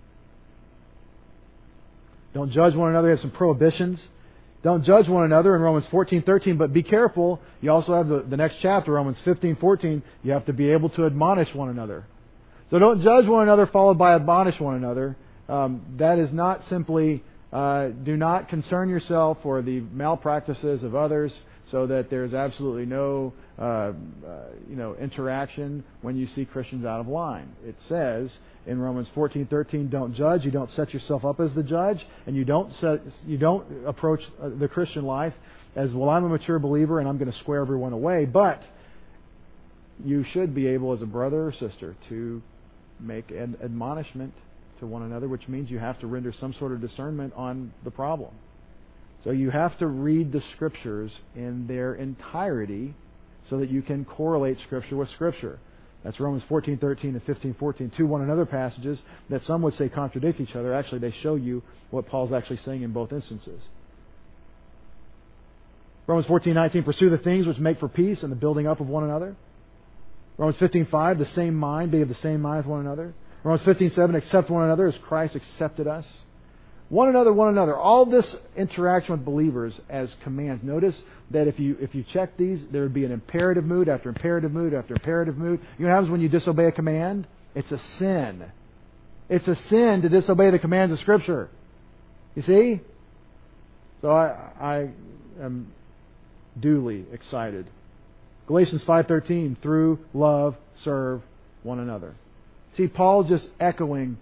Don't judge one another. You have some prohibitions. Don't judge one another in Romans fourteen thirteen, but be careful. You also have the, the next chapter, Romans fifteen fourteen. You have to be able to admonish one another. So don't judge one another followed by admonish one another. Um, that is not simply, uh, do not concern yourself for the malpractices of others, so that there's absolutely no uh, uh, you know, interaction when you see Christians out of line. It says in Romans fourteen thirteen, don't judge. You don't set yourself up as the judge, and you don't set, you don't approach the Christian life as, well, I'm a mature believer and I'm going to square everyone away. But you should be able, as a brother or sister, to make an admonishment to one another, which means you have to render some sort of discernment on the problem. So you have to read the Scriptures in their entirety so that you can correlate Scripture with Scripture. That's Romans fourteen thirteen and fifteen fourteen, two one another passages that some would say contradict each other. Actually, they show you what Paul's actually saying in both instances. Romans fourteen nineteen, pursue the things which make for peace and the building up of one another. Romans fifteen five, the same mind, be of the same mind with one another. Romans fifteen seven, accept one another as Christ accepted us. One another, one another. All this interaction with believers as commands. Notice that if you if you check these, there would be an imperative mood after imperative mood after imperative mood. You know what happens when you disobey a command? It's a sin. It's a sin to disobey the commands of Scripture. You see? So I, I am duly excited. Galatians five thirteen, through love serve one another. See, Paul just echoing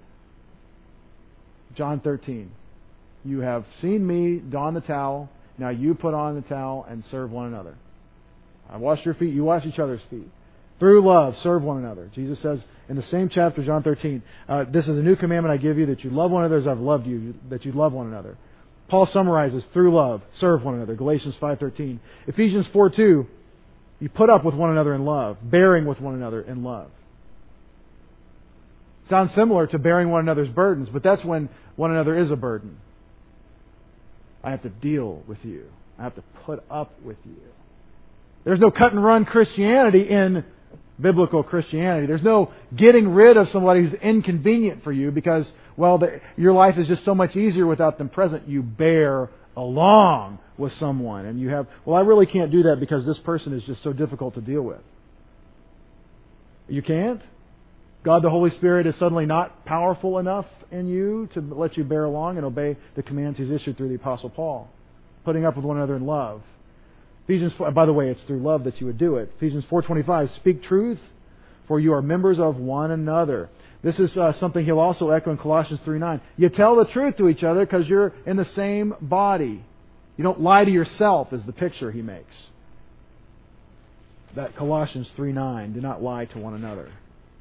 John thirteen. You have seen me don the towel. Now you put on the towel and serve one another. I wash your feet. You wash each other's feet. Through love, serve one another. Jesus says in the same chapter, John thirteen, uh, this is a new commandment I give you, that you love one another as I've loved you, that you love one another. Paul summarizes, through love, serve one another. Galatians five thirteen. Ephesians four two, you put up with one another in love, bearing with one another in love. Sounds similar to bearing one another's burdens, but that's when one another is a burden. I have to deal with you. I have to put up with you. There's no cut and run Christianity in biblical Christianity. There's no getting rid of somebody who's inconvenient for you because, well, the, your life is just so much easier without them present. You bear along with someone. And you have, well, I really can't do that because this person is just so difficult to deal with. You can't? God the Holy Spirit is suddenly not powerful enough in you to let you bear along and obey the commands He's issued through the Apostle Paul. Putting up with one another in love. Ephesians four, by the way, it's through love that you would do it. Ephesians four twenty-five, speak truth, for you are members of one another. This is uh, something he'll also echo in Colossians three nine. You tell the truth to each other because you're in the same body. You don't lie to yourself, is the picture he makes. That Colossians three nine, do not lie to one another.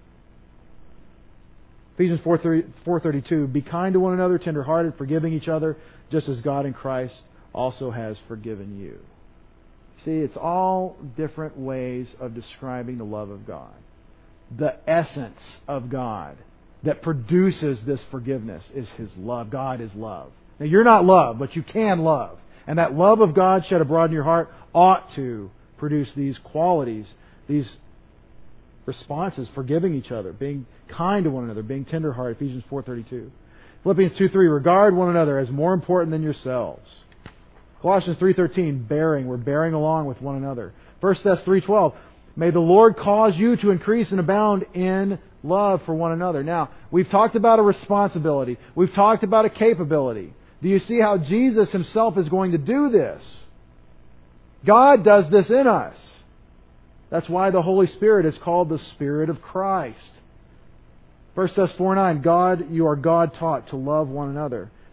Ephesians four thirty-two, be kind to one another, tender-hearted, forgiving each other, just as God in Christ also has forgiven you. See, it's all different ways of describing the love of God. The essence of God that produces this forgiveness is His love. God is love. Now, you're not love, but you can love. And that love of God shed abroad in your heart ought to produce these qualities, these responses, forgiving each other, being kind to one another, being tenderhearted, Ephesians four thirty-two. Philippians two three, regard one another as more important than yourselves. Colossians three thirteen, bearing, we're bearing along with one another. First Thessalonians three twelve, may the Lord cause you to increase and abound in love for one another. Now, we've talked about a responsibility. We've talked about a capability. Do you see how Jesus Himself is going to do this? God does this in us. That's why the Holy Spirit is called the Spirit of Christ. First Thessalonians four nine, God, you are God taught to love one another.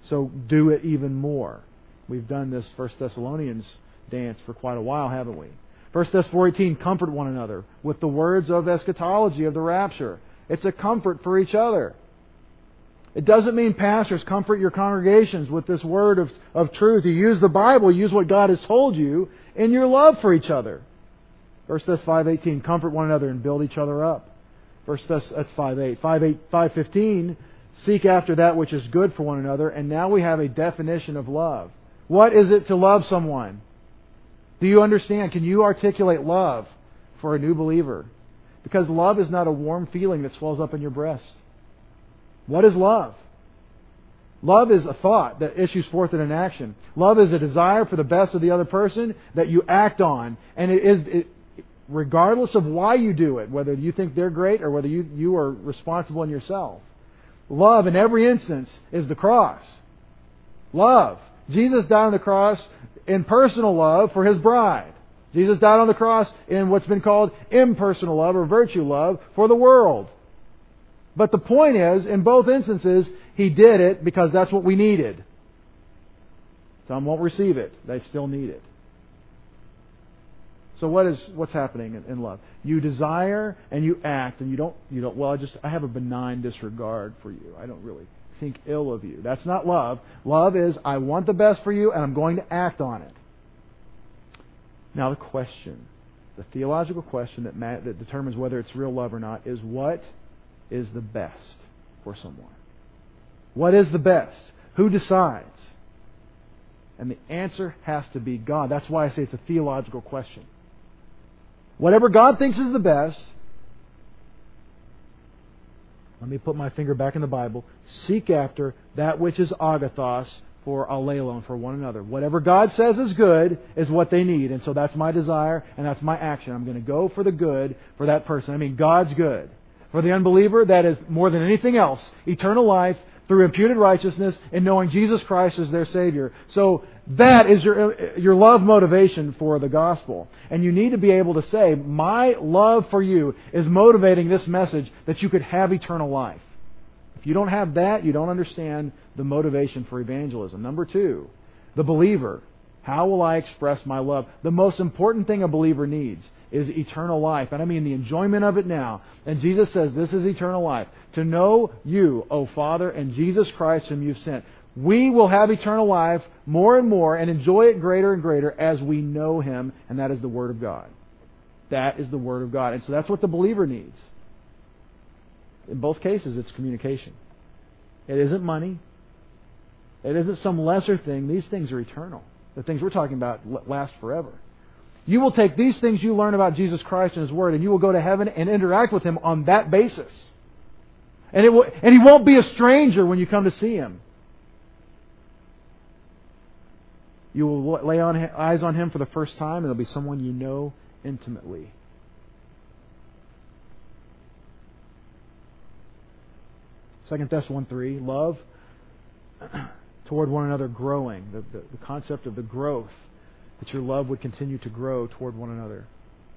So do it even more. We've done this First Thessalonians dance for quite a while, haven't we? First Thessalonians four eighteen, comfort one another with the words of eschatology, of the rapture. It's a comfort for each other. It doesn't mean pastors comfort your congregations with this word of, of truth. You use the Bible, you use what God has told you in your love for each other. First Thessalonians five eighteen, comfort one another and build each other up. First Thess, that's five eight. five fifteen, seek after that which is good for one another. And now we have a definition of love. What is it to love someone? Do you understand? Can you articulate love for a new believer? Because love is not a warm feeling that swells up in your breast. What is love? Love is a thought that issues forth in an action. Love is a desire for the best of the other person that you act on. And it is, it, regardless of why you do it, whether you think they're great or whether you, you are responsible in yourself. Love in every instance is the cross. Love. Jesus died on the cross in personal love for His bride. Jesus died on the cross in what's been called impersonal love or virtue love for the world. But the point is, in both instances, He did it because that's what we needed. Some won't receive it. They still need it. So what is what's happening in, in love? You desire and you act, and you don't you don't. Well, I just I have a benign disregard for you. I don't really think ill of you. That's not love. Love is I want the best for you, and I'm going to act on it. Now the question, the theological question that ma- that determines whether it's real love or not, is what is the best for someone? What is the best? Who decides? And the answer has to be God. That's why I say it's a theological question. Whatever God thinks is the best, let me put my finger back in the Bible, seek after that which is agathos for alelon, for one another. Whatever God says is good is what they need. And so that's my desire and that's my action. I'm going to go for the good for that person. I mean, God's good. For the unbeliever, that is more than anything else, eternal life through imputed righteousness and knowing Jesus Christ as their Savior. So that is your your love motivation for the gospel. And you need to be able to say, my love for you is motivating this message that you could have eternal life. If you don't have that, you don't understand the motivation for evangelism. Number two, the believer. How will I express my love? The most important thing a believer needs is eternal life. And I mean the enjoyment of it now. And Jesus says this is eternal life. To know you, O Father, and Jesus Christ whom you've sent. We will have eternal life more and more and enjoy it greater and greater as we know Him. And that is the Word of God. That is the Word of God. And so that's what the believer needs. In both cases, it's communication. It isn't money. It isn't some lesser thing. These things are eternal. The things we're talking about last forever. You will take these things you learn about Jesus Christ and His Word, and you will go to heaven and interact with Him on that basis. And it will, and He won't be a stranger when you come to see Him. You will lay on, eyes on Him for the first time, and it'll be someone you know intimately. Second Thessalonians one three, love toward one another growing. The, the, the concept of the growth, that your love would continue to grow toward one another.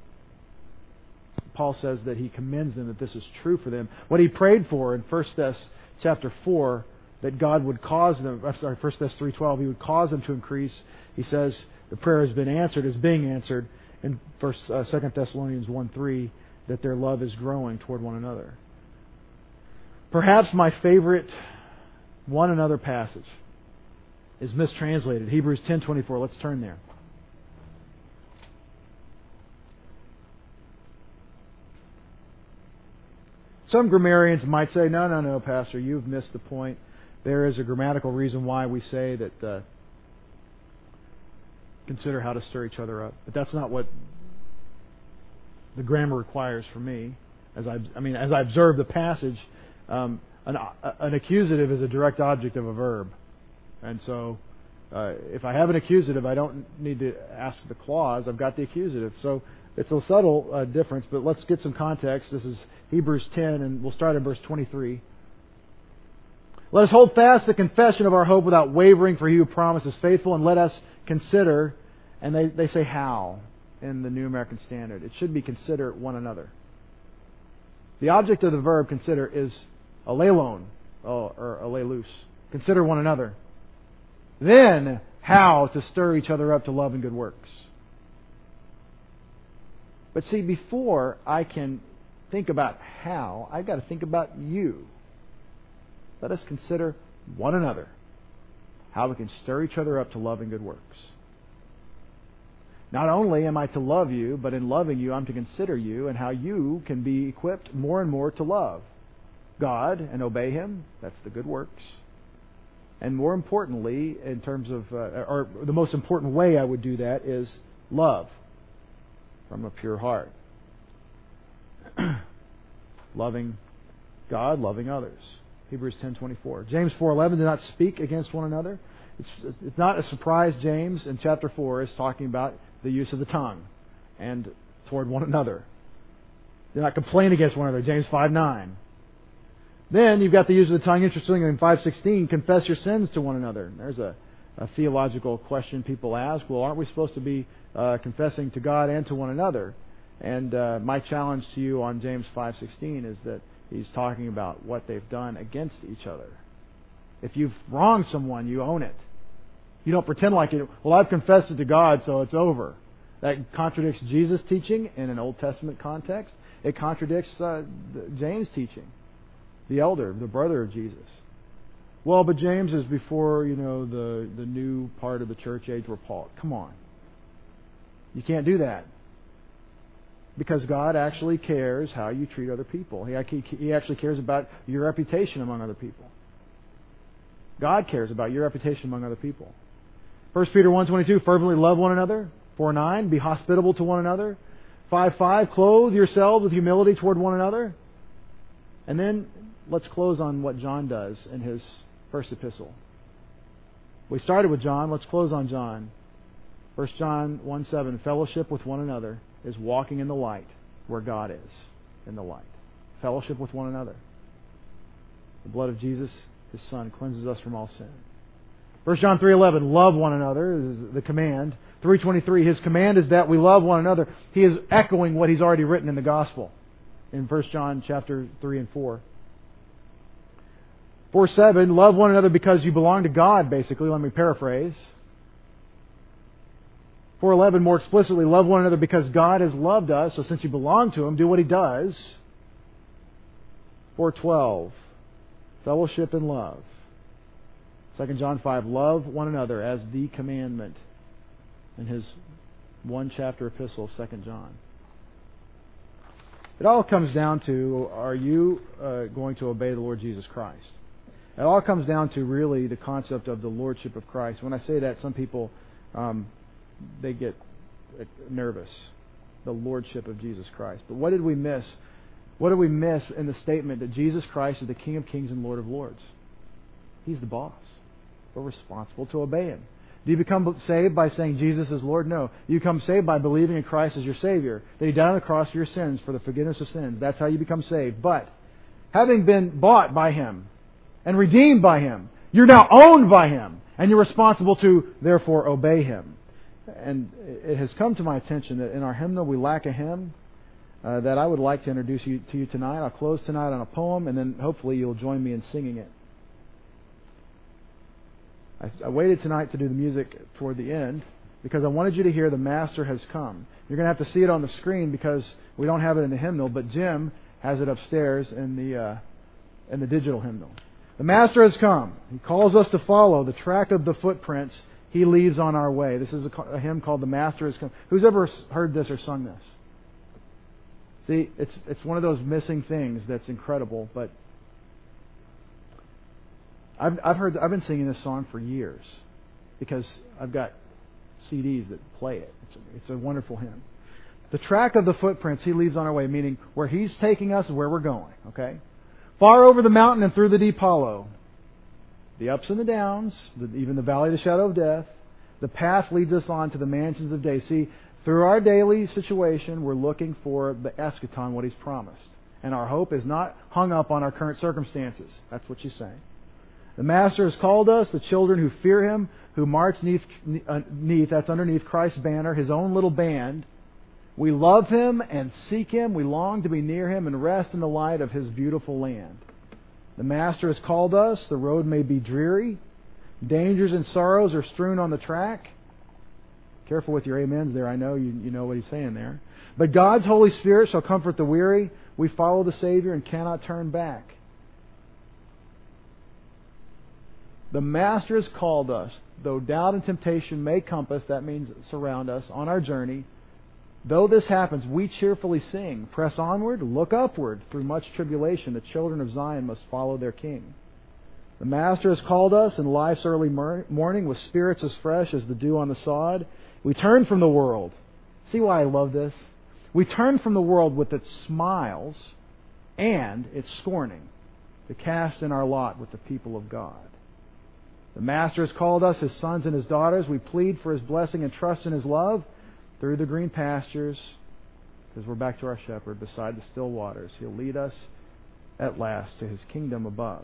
Paul says that he commends them, that this is true for them. What he prayed for in First Thessalonians chapter four, that God would cause them, I'm sorry, First Thessalonians three twelve, He would cause them to increase. He says the prayer has been answered, is being answered in First, uh, Second Thessalonians one three, that their love is growing toward one another. Perhaps my favorite one another passage is mistranslated. Hebrews ten twenty-four. Let's turn there. Some grammarians might say, no, no, no, Pastor, you've missed the point. There is a grammatical reason why we say that uh, consider how to stir each other up. But that's not what the grammar requires for me. As I, I mean, as I observe the passage, um, an, an accusative is a direct object of a verb. And so uh, if I have an accusative, I don't need to ask the clause. I've got the accusative. So it's a subtle uh, difference, but let's get some context. This is Hebrews ten, and we'll start in verse twenty-three. Let us hold fast the confession of our hope without wavering, for He who promises faithful, and let us consider, and they, they say how in the New American Standard. It should be consider one another. The object of the verb consider is alelon, or alelus. Consider one another. Then how to stir each other up to love and good works. But see, before I can think about how, I've got to think about you. Let us consider one another, how we can stir each other up to love and good works. Not only am I to love you, but in loving you, I'm to consider you and how you can be equipped more and more to love God and obey Him. That's the good works. And more importantly, in terms of, uh, or the most important way I would do that is love from a pure heart. Loving God, loving others. Hebrews ten twenty-four. James four eleven, do not speak against one another. It's, it's not a surprise James in chapter four is talking about the use of the tongue and toward one another. Do not complain against one another. James five nine. Then you've got the use of the tongue. Interestingly, in five sixteen, confess your sins to one another. There's a, a theological question people ask. Well, aren't we supposed to be uh, confessing to God and to one another? And uh, my challenge to you on James five sixteen is that he's talking about what they've done against each other. If you've wronged someone, you own it. You don't pretend like it. Well, I've confessed it to God, so it's over. That contradicts Jesus' teaching in an Old Testament context. It contradicts uh, James' teaching. The elder, the brother of Jesus. Well, but James is before, you know, the, the new part of the church age where Paul... Come on. You can't do that. Because God actually cares how you treat other people. He, he actually cares about your reputation among other people. God cares about your reputation among other people. First Peter one twenty-two, fervently love one another. four nine, be hospitable to one another. five five, clothe yourselves with humility toward one another. And then let's close on what John does in his first epistle. We started with John. Let's close on John. First John one seven, fellowship with one another is walking in the light where God is in the light. Fellowship with one another. The blood of Jesus, His Son, cleanses us from all sin. First John three eleven, love one another is the command. three twenty-three, His command is that we love one another. He is echoing what He's already written in the Gospel in First John chapter three and four. four seven, love one another because you belong to God, basically. Let me paraphrase. four eleven, more explicitly, love one another because God has loved us. So since you belong to Him, do what He does. four twelve, fellowship and love. Second John five, love one another as the commandment in his one chapter epistle of Second John. It all comes down to, are you uh, going to obey the Lord Jesus Christ? It all comes down to really the concept of the Lordship of Christ. When I say that, some people, um, they get nervous. The Lordship of Jesus Christ. But what did we miss? What did we miss in the statement that Jesus Christ is the King of Kings and Lord of Lords? He's the boss. We're responsible to obey Him. Do you become saved by saying Jesus is Lord? No. You become saved by believing in Christ as your Savior. That He died on the cross for your sins, for the forgiveness of sins. That's how you become saved. But, having been bought by Him and redeemed by Him, you're now owned by Him. And you're responsible to, therefore, obey Him. And it has come to my attention that in our hymnal we lack a hymn uh, that I would like to introduce you to you tonight. I'll close tonight on a poem, and then hopefully you'll join me in singing it. I, I waited tonight to do the music toward the end because I wanted you to hear The Master Has Come. You're going to have to see it on the screen because we don't have it in the hymnal, but Jim has it upstairs in the uh, in the digital hymnal. The Master has come. He calls us to follow the track of the footprints He leaves on our way. This is a, a hymn called The Master Has Come. Who's ever heard this or sung this? See, it's it's one of those missing things that's incredible, but I've I've heard I've been singing this song for years because I've got C Ds that play it. It's a, it's a wonderful hymn. The track of the footprints He leaves on our way, meaning where He's taking us is where we're going. Okay, far over the mountain and through the deep hollow, the ups and the downs, the, even the valley of the shadow of death, the path leads us on to the mansions of day. See, through our daily situation, we're looking for the eschaton, what He's promised, and our hope is not hung up on our current circumstances. That's what she's saying. The Master has called us, the children who fear Him, who march neath, neath, that's underneath Christ's banner, His own little band. We love Him and seek Him. We long to be near Him and rest in the light of His beautiful land. The Master has called us. The road may be dreary. Dangers and sorrows are strewn on the track. Careful with your amens there. I know you, you know what he's saying there. But God's Holy Spirit shall comfort the weary. We follow the Savior and cannot turn back. The Master has called us, though doubt and temptation may compass, that means surround us, on our journey. Though this happens, we cheerfully sing. Press onward, look upward. Through much tribulation, the children of Zion must follow their King. The Master has called us in life's early morning with spirits as fresh as the dew on the sod. We turn from the world. See why I love this? We turn from the world with its smiles and its scorning to cast in our lot with the people of God. The Master has called us His sons and His daughters. We plead for His blessing and trust in His love through the green pastures, because we're back to our shepherd beside the still waters. He'll lead us at last to His kingdom above.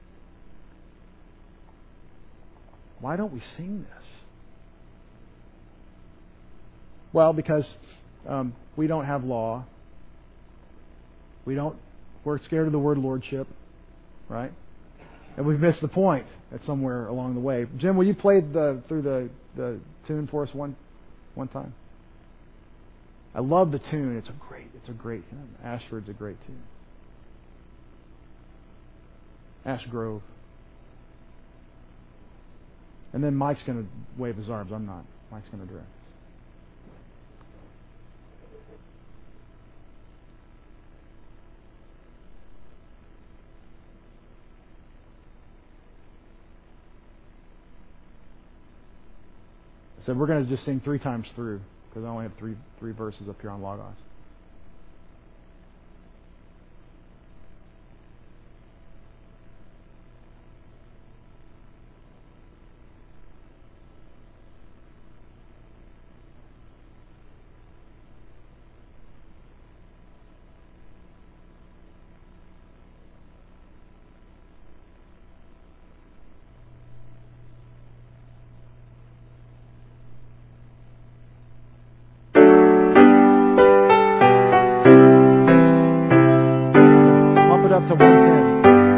Why don't we sing this? Well, because um, we don't have law. We don't. We're scared of the word lordship, right? And we've missed the point at somewhere along the way. Jim, will you play the through the, the tune for us one one time? I love the tune. It's a great. It's a great hymn. Ashford's a great tune. Ash Grove. And then Mike's going to wave his arms. I'm not. Mike's going to direct. I said we're going to just sing three times through, because I only have three three verses up here on Logos. Up to one ten.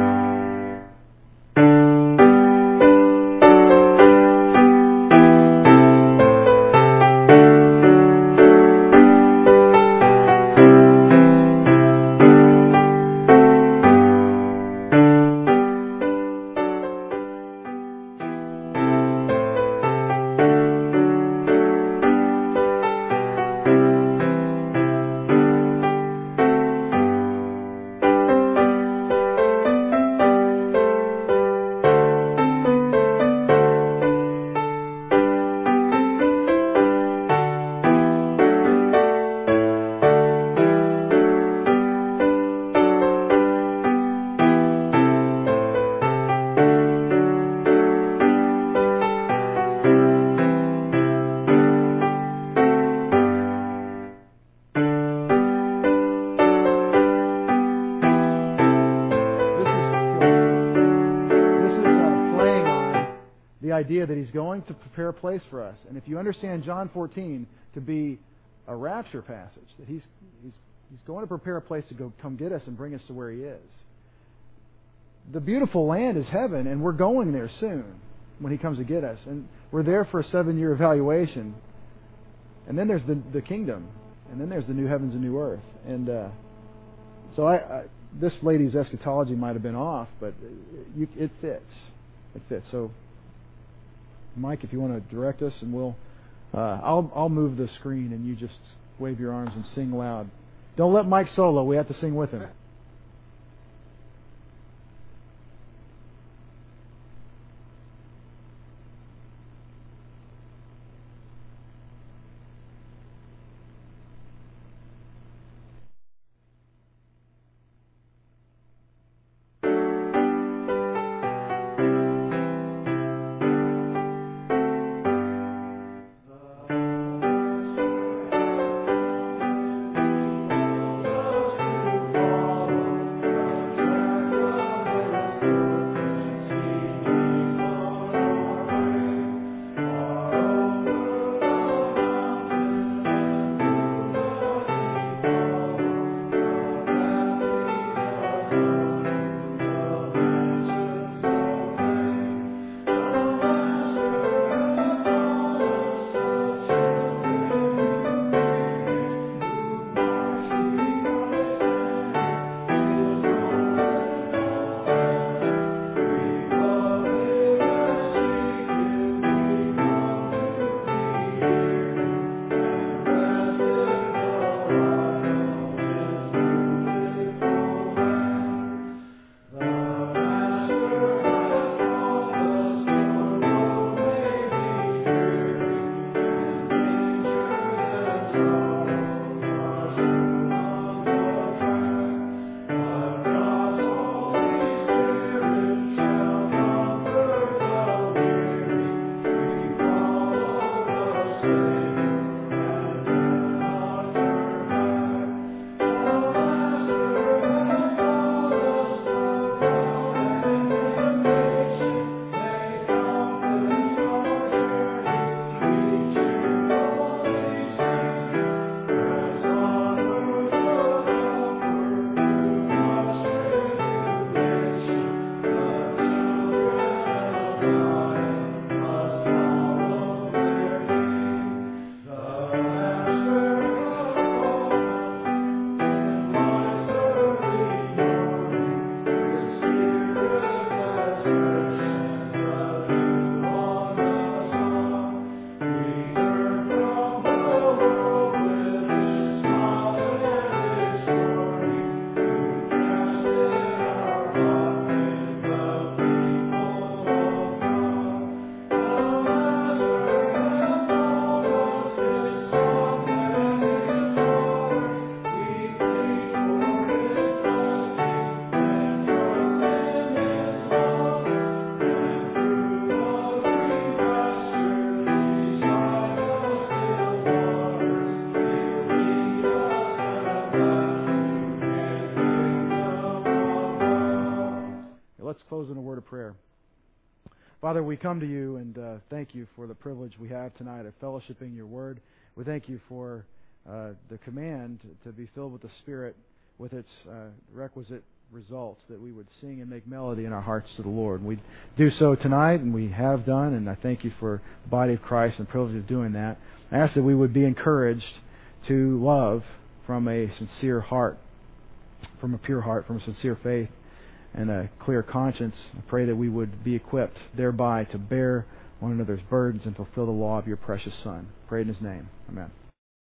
Idea that He's going to prepare a place for us. And if you understand John fourteen to be a rapture passage, that He's He's He's going to prepare a place to go come get us and bring us to where He is. The beautiful land is heaven, and we're going there soon when He comes to get us. And we're there for a seven-year evaluation. And then there's the the kingdom, and then there's the new heavens and new earth. And uh, so I, I this lady's eschatology might have been off, but you, it fits. It fits. So, Mike, if you want to direct us, and we'll, uh, I'll I'll move the screen, and you just wave your arms and sing loud. Don't let Mike solo. We have to sing with him. Fall of prayer. Father, we come to you and uh, thank you for the privilege we have tonight of fellowshipping your word. We thank you for uh, the command to be filled with the Spirit with its uh, requisite results, that we would sing and make melody in our hearts to the Lord. And we do so tonight, and we have done, and I thank you for the body of Christ and the privilege of doing that. I ask that we would be encouraged to love from a sincere heart, from a pure heart, from a sincere faith, and a clear conscience. I pray that we would be equipped thereby to bear one another's burdens and fulfill the law of your precious Son. I pray in His name. Amen.